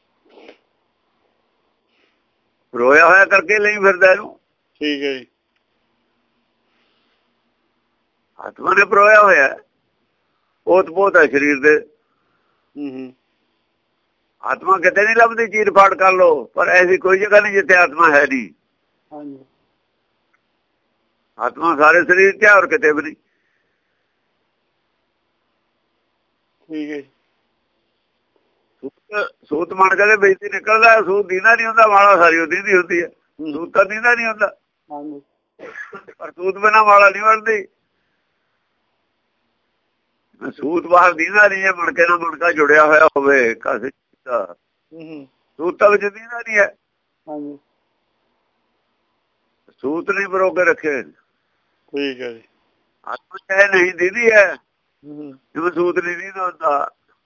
[SPEAKER 2] ਪਰੋਇਆ ਹੋਇਆ ਕਰਕੇ ਲਈ ਫਿਰਦਾ ਇਹਨੂੰ।
[SPEAKER 1] ਠੀਕ ਹੈ ਜੀ,
[SPEAKER 2] ਆਤਮਾ ਨੇ ਪਰੋਇਆ ਹੋਇਆ, ਓਤ ਪੋਤ ਹੈ ਸਰੀਰ ਦੇ। ਆਤਮਾ ਕਿਤੇ ਨਹੀਂ ਲੱਭਦੀ, ਚੀਰ ਫਾੜ ਕਰ ਲੋ, ਪਰ ਐਸੀ ਕੋਈ ਜਗ੍ਹਾ ਨਹੀਂ ਜਿੱਥੇ ਆਤਮਾ ਹੈ ਨਹੀਂ।
[SPEAKER 1] ਹਾਂਜੀ,
[SPEAKER 2] ਆਤਮਾ ਸਾਰੇ ਸਰੀਰ ਚ ਹੈ, ਔਰ ਕਿਤੇ ਵੀ ਨਹੀਂ।
[SPEAKER 1] ਠੀਕ ਹੈ,
[SPEAKER 2] ਸੂਤ ਮਣ ਕੇ ਵਿੱਚ ਨਿਕਲਦਾ। ਸੂਤ ਦੀਦਾ ਨਹੀਂ ਹੁੰਦਾ, ਮਾਲਾ ਸਾਰੀ ਉਹ ਦੀਦੀ ਹੁੰਦੀ ਹੈ। ਸੂਤ ਤਾਂ ਦੀਦਾ ਨਹੀਂ ਹੁੰਦਾ, ਪਰ ਸੂਤ ਬਿਨਾਂ ਮਾਲਾ ਨਹੀਂ ਬਣਦੀ। ਸੂਤ ਬਾਹਰ ਦੀਦਾ ਨਹੀਂ ਹੈ, ਮਣਕੇ ਨਾਲ ਮਣਕਾ ਜੁੜਿਆ ਹੋਇਆ ਹੋਵੇ ਕਾਸੇ ਦਾ, ਸੂਤ ਤਾਂ ਵਿੱਚ ਦੀਦਾ ਨਹੀਂ ਹੈ। ਸੂਤ ਨਹੀਂ ਪਰੋ ਕੇ ਰੱਖੇ।
[SPEAKER 1] ਠੀਕ ਹੈ ਜੀ,
[SPEAKER 2] ਆਤਮਾ ਚਾਹੇ ਨਹੀਂ ਦੀਦੀ ਹੈ, ਜਿਵੇਂ ਸੂਤ ਨਹੀਂ ਦੀਦਾ ਹੁੰਦਾ।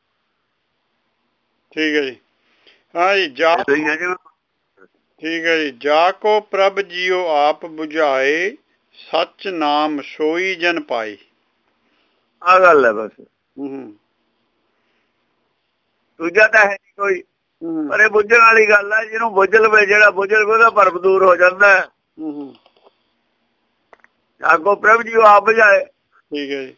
[SPEAKER 1] ਠੀਕ ਹੈ ਜੀ, ਹਾਂ ਜੀ। ਜਾ ਠੀਕ ਹੈ ਜੀ, ਜਾ ਕੋ ਪ੍ਰਭ ਜੀਓ ਆਪ ਬੁਝਾਏ, ਸੱਚ ਨਾਮ ਸੋਈ ਜਨ ਪਾਈ।
[SPEAKER 2] ਆ ਗੱਲ ਹੈ ਬਸ। ਦੂਜਾ ਤਾਂ ਹੈ ਨਹੀਂ ਕੋਈ। ਪਰ ਇਹ ਬੁੱਝਣ ਵਾਲੀ ਗੱਲ ਹੈ, ਜਿਹਨੂੰ ਬੁੱਝ ਲਵੇ, ਜਿਹੜਾ ਬੁੱਝ ਲਵੇ ਉਹਦਾ ਭਰਮ ਦੂਰ ਹੋ ਜਾਂਦਾ। ਜਾਗੋ ਪ੍ਰਭ ਜੀ ਉਹ ਆਪ ਬੁਝਾਏ।
[SPEAKER 1] ਠੀਕ ਹੈ ਜੀ।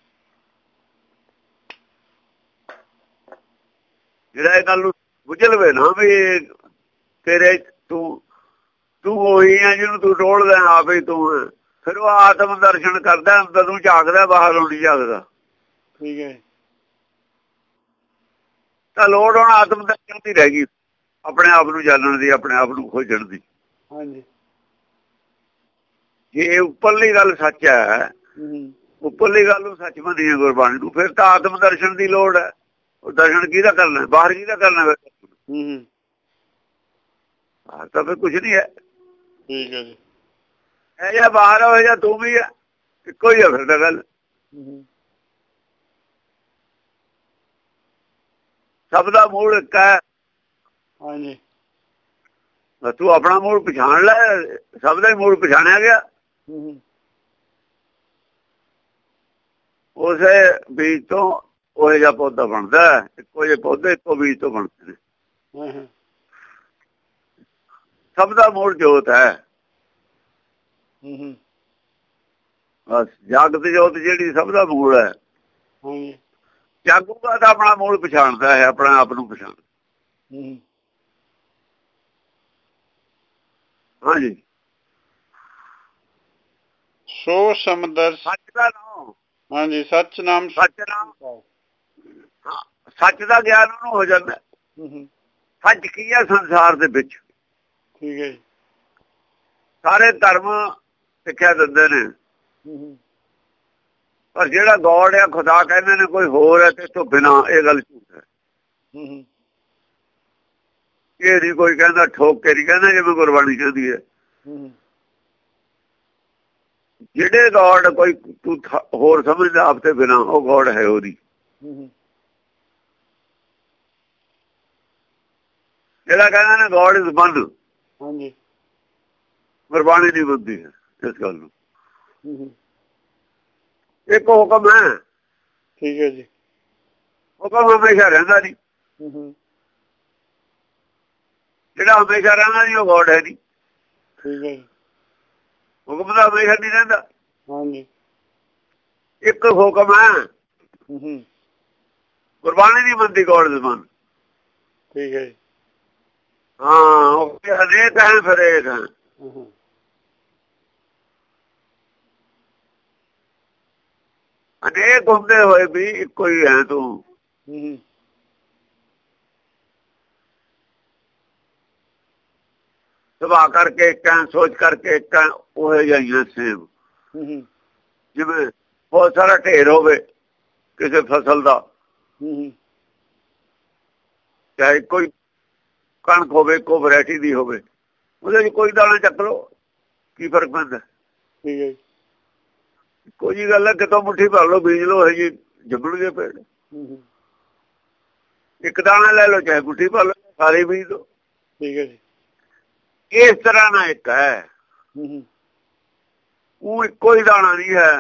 [SPEAKER 2] ਜਿਹੜਾ ਇਹ ਗੱਲ ਨੂੰ ਬੁੱਝ ਲਵੇ ਨਾ ਵੀ ਤੇਰੇ ਤੂੰ ਤੂੰ ਉਹੀ ਹੈ ਜਿਹਨੂੰ ਤੂੰ ਟੋਲਦਾ ਆਪ ਹੀ ਤੂੰ, ਫਿਰ ਉਹ ਆਤਮ ਦਰਸ਼ਨ ਕਰਦਾ, ਅੰਦਰ ਨੂੰ ਝਾਕਦਾ, ਬਾਹਰੋਂ ਨਹੀਂ ਝਾਕਦਾ।
[SPEAKER 1] ਠੀਕ ਹੈ।
[SPEAKER 2] ਤਾਂ ਲੋੜ ਹੁਣ ਆਤਮ ਦਰਸ਼ਨ ਦੀ ਰਹਿ ਗਈ, ਆਪਣੇ ਆਪ ਨੂੰ ਜਾਣਨ ਦੀ, ਆਪਣੇ ਆਪ ਨੂੰ ਖੋਜਣ ਦੀ।
[SPEAKER 1] ਹਾਂਜੀ।
[SPEAKER 2] ਜੇ ਉੱਪਰਲੀ ਗੱਲ ਸੱਚ ਹੈ, ਉੱਪਰਲੀ ਗੱਲ ਨੂੰ ਸੱਚ ਮੰਨੀਏ ਗੁਰਬਾਣੀ ਨੂੰ, ਫਿਰ ਤਾਂ ਆਤਮ ਦਰਸ਼ਨ ਦੀ ਲੋੜ ਹੈ। ਉਹ ਦਰਸ਼ਨ ਕਿਹਦਾ ਕਰਨਾ, ਬਾਹਰ ਕਿਹਦਾ ਕਰਨਾ? ਬਾਹਰ ਤਾਂ ਫਿਰ ਕੁਛ ਨਹੀਂ ਹੈ।
[SPEAKER 1] ਠੀਕ ਹੈ ਜੀ।
[SPEAKER 2] ਇਹ ਜਿਹਾ ਬਾਹਰ ਹੋ ਜਾਂ ਤੂੰ ਵੀ ਹੈ, ਇੱਕੋ ਹੀ ਆ ਫਿਰ ਤਾਂ ਗੱਲ। ਸਭ ਦਾ ਮੂਲ ਇੱਕ ਹੈ।
[SPEAKER 1] ਹਾਂਜੀ।
[SPEAKER 2] ਤੂੰ ਆਪਣਾ ਮੂਲ ਪਛਾਣ ਲੈ, ਸਭ ਦਾ ਹੀ ਮੂਲ ਪਛਾਣਿਆ ਗਿਆ। ਉਸੇ ਬੀਜ ਤੋਂ ਉਹ ਜਿਹਾ ਪੌਦਾ ਬਣਦਾ, ਇੱਕੋ ਜਿਹੇ ਪੌਦੇ ਇੱਕੋ ਬੀਜ ਤੋਂ ਬਣਦੇ ਨੇ। ਸਭ ਦਾ ਮੂਲ ਜੋਤ ਹੈ। ਬਸ ਜਾਗਤ ਜੋਤ ਜਿਹੜੀ ਸਭ ਦਾ ਮੂਲ ਹੈ। ਜਾਗੂਗਾ ਤਾਂ ਆਪਣਾ ਮੂਲ ਪਛਾਣਦਾ ਹੈ, ਆਪਣੇ ਆਪ ਨੂੰ ਪਛਾਣ। ਹਾਂਜੀ।
[SPEAKER 1] ਸੋ ਸਮਦਰ
[SPEAKER 2] ਸੱਚ ਦਾ ਨਾਮ।
[SPEAKER 1] ਹਾਂਜੀ। ਸੱਚ ਨਾਮ।
[SPEAKER 2] ਸੱਚ ਨਾਮ। ਸੱਚ ਦਾ ਗਿਆਨ ਉਹਨੂੰ ਹੋ ਜਾਂਦਾ। ਸੱਚ ਕੀ ਹੈ ਸੰਸਾਰ ਦੇ ਵਿੱਚ?
[SPEAKER 1] ਠੀਕ ਹੈ ਜੀ।
[SPEAKER 2] ਸਾਰੇ ਧਰਮ ਸਿੱਖਿਆ ਦਿੰਦੇ ਨੇ, ਪਰ ਜਿਹੜਾ ਗੋਡ ਆ, ਖੁਦਾ ਕਹਿੰਦੇ ਨੇ ਕੋਈ ਹੋਰ ਹੈ ਤੇ ਇਸ ਤੋਂ ਬਿਨਾਂ, ਇਹ ਗੱਲ ਝੂਠ ਹੈ। ਇਹ ਨਹੀਂ ਕੋਈ ਕਹਿੰਦਾ ਠੋਕ ਕੇ ਨਹੀਂ ਕਹਿੰਦਾ, ਜਿਵੇਂ ਗੁਰਬਾਣੀ ਕਹਿੰਦੀ ਹੈ। ਜਿਹੜੇ ਗੋਡ ਕੋਈ ਤੂੰ ਹੋਰ ਸਮਝਦਾ ਆਪ ਤੇ ਬਿਨਾਂ, ਉਹ ਗੋਡ ਹੈ ਉਹਦੀ। ਜਿਹੜਾ ਕਹਿੰਦਾ ਨਾ ਗੋਡ ਇਜ਼ ਵਨ, ਗੁਰਬਾਣੀ ਨਹੀਂ ਮੰਨਦੀ ਹੈ ਇਸ ਗੱਲ ਨੂੰ। ਇੱਕ ਹੁਕਮ ਹੈ।
[SPEAKER 1] ਠੀਕ ਹੈ ਜੀ।
[SPEAKER 2] ਹੁਕਮ ਹਮੇਸ਼ਾ ਰਹਿੰਦਾ ਨਹੀਂ। ਜਿਹੜਾ ਹਮੇਸ਼ਾ ਰਹਿੰਦਾ ਨਹੀਂ ਉਹ ਗੋਡ ਹੈ ਨਹੀਂ।
[SPEAKER 1] ਠੀਕ ਹੈ ਜੀ।
[SPEAKER 2] ਹੁਕਮ ਦਾ ਹਮੇਸ਼ਾ ਨਹੀਂ ਰਹਿੰਦਾ।
[SPEAKER 1] ਹਾਂਜੀ।
[SPEAKER 2] ਇੱਕ ਹੁਕਮ ਹੈ। ਗੁਰਬਾਣੀ ਨਹੀਂ ਮੰਨਦੀ ਗੋਡ ਜ਼ਮਾਨ।
[SPEAKER 1] ਠੀਕ ਹੈ ਜੀ।
[SPEAKER 2] ਹਾਂ, ਉਹ ਅਨੇਕ ਹੈ ਫਿਰ ਇੱਕ ਹੈ। ਅਨੇਕ ਹੁੰਦੇ ਹੋਏ ਵੀ ਇੱਕੋ ਹੀ ਹੈ ਤੂੰ। ਸੁਭਾਅ ਕਰਕੇ ਇੱਕ ਹੈ, ਸੋਚ ਕਰਕੇ ਇੱਕ ਹੈ, ਉਹ ਜਿਹੀਆਂ ਸੇਮ। ਜਿਵੇਂ ਬਹੁਤ ਸਾਰਾ ਢੇਰ ਹੋਵੇ ਕਿਸੇ ਫਸਲ ਦਾ, ਚਾਹੇ ਕੋਈ ਕਣਕ ਹੋਵੇ, ਇੱਕੋ ਵੈਰਾਇਟੀ ਦੀ ਹੋਵੇ, ਉਹਦੇ ਚ ਕੋਈ ਦਾਣਾ ਚੱਕ ਲਓ, ਕੀ ਫਰਕ ਪੈਂਦਾ?
[SPEAKER 1] ਠੀਕ ਹੈ।
[SPEAKER 2] ਕੋਈ ਜੀ ਗੱਲ ਹੈ, ਕਿਤੋਂ ਮੁੱਠੀ ਭਰ ਲਓ, ਬੀਜ ਲਓ, ਇਹ ਜੀ ਜੰਮਣਗੇ ਪੇੜ। ਇੱਕ ਦਾਣਾ ਲੈ ਲਓ, ਚਾਹੇ ਮੁੱਠੀ ਭਰ ਲਓ, ਸਾਰੇ ਬੀਜ ਲਓ।
[SPEAKER 1] ਠੀਕ ਹੈ ਜੀ।
[SPEAKER 2] ਇਸ ਤਰ੍ਹਾਂ ਨਾਲ ਇੱਕ ਹੈ, ਉਹ ਇੱਕੋ ਹੀ ਦਾਣਾ ਨਹੀਂ ਹੈ।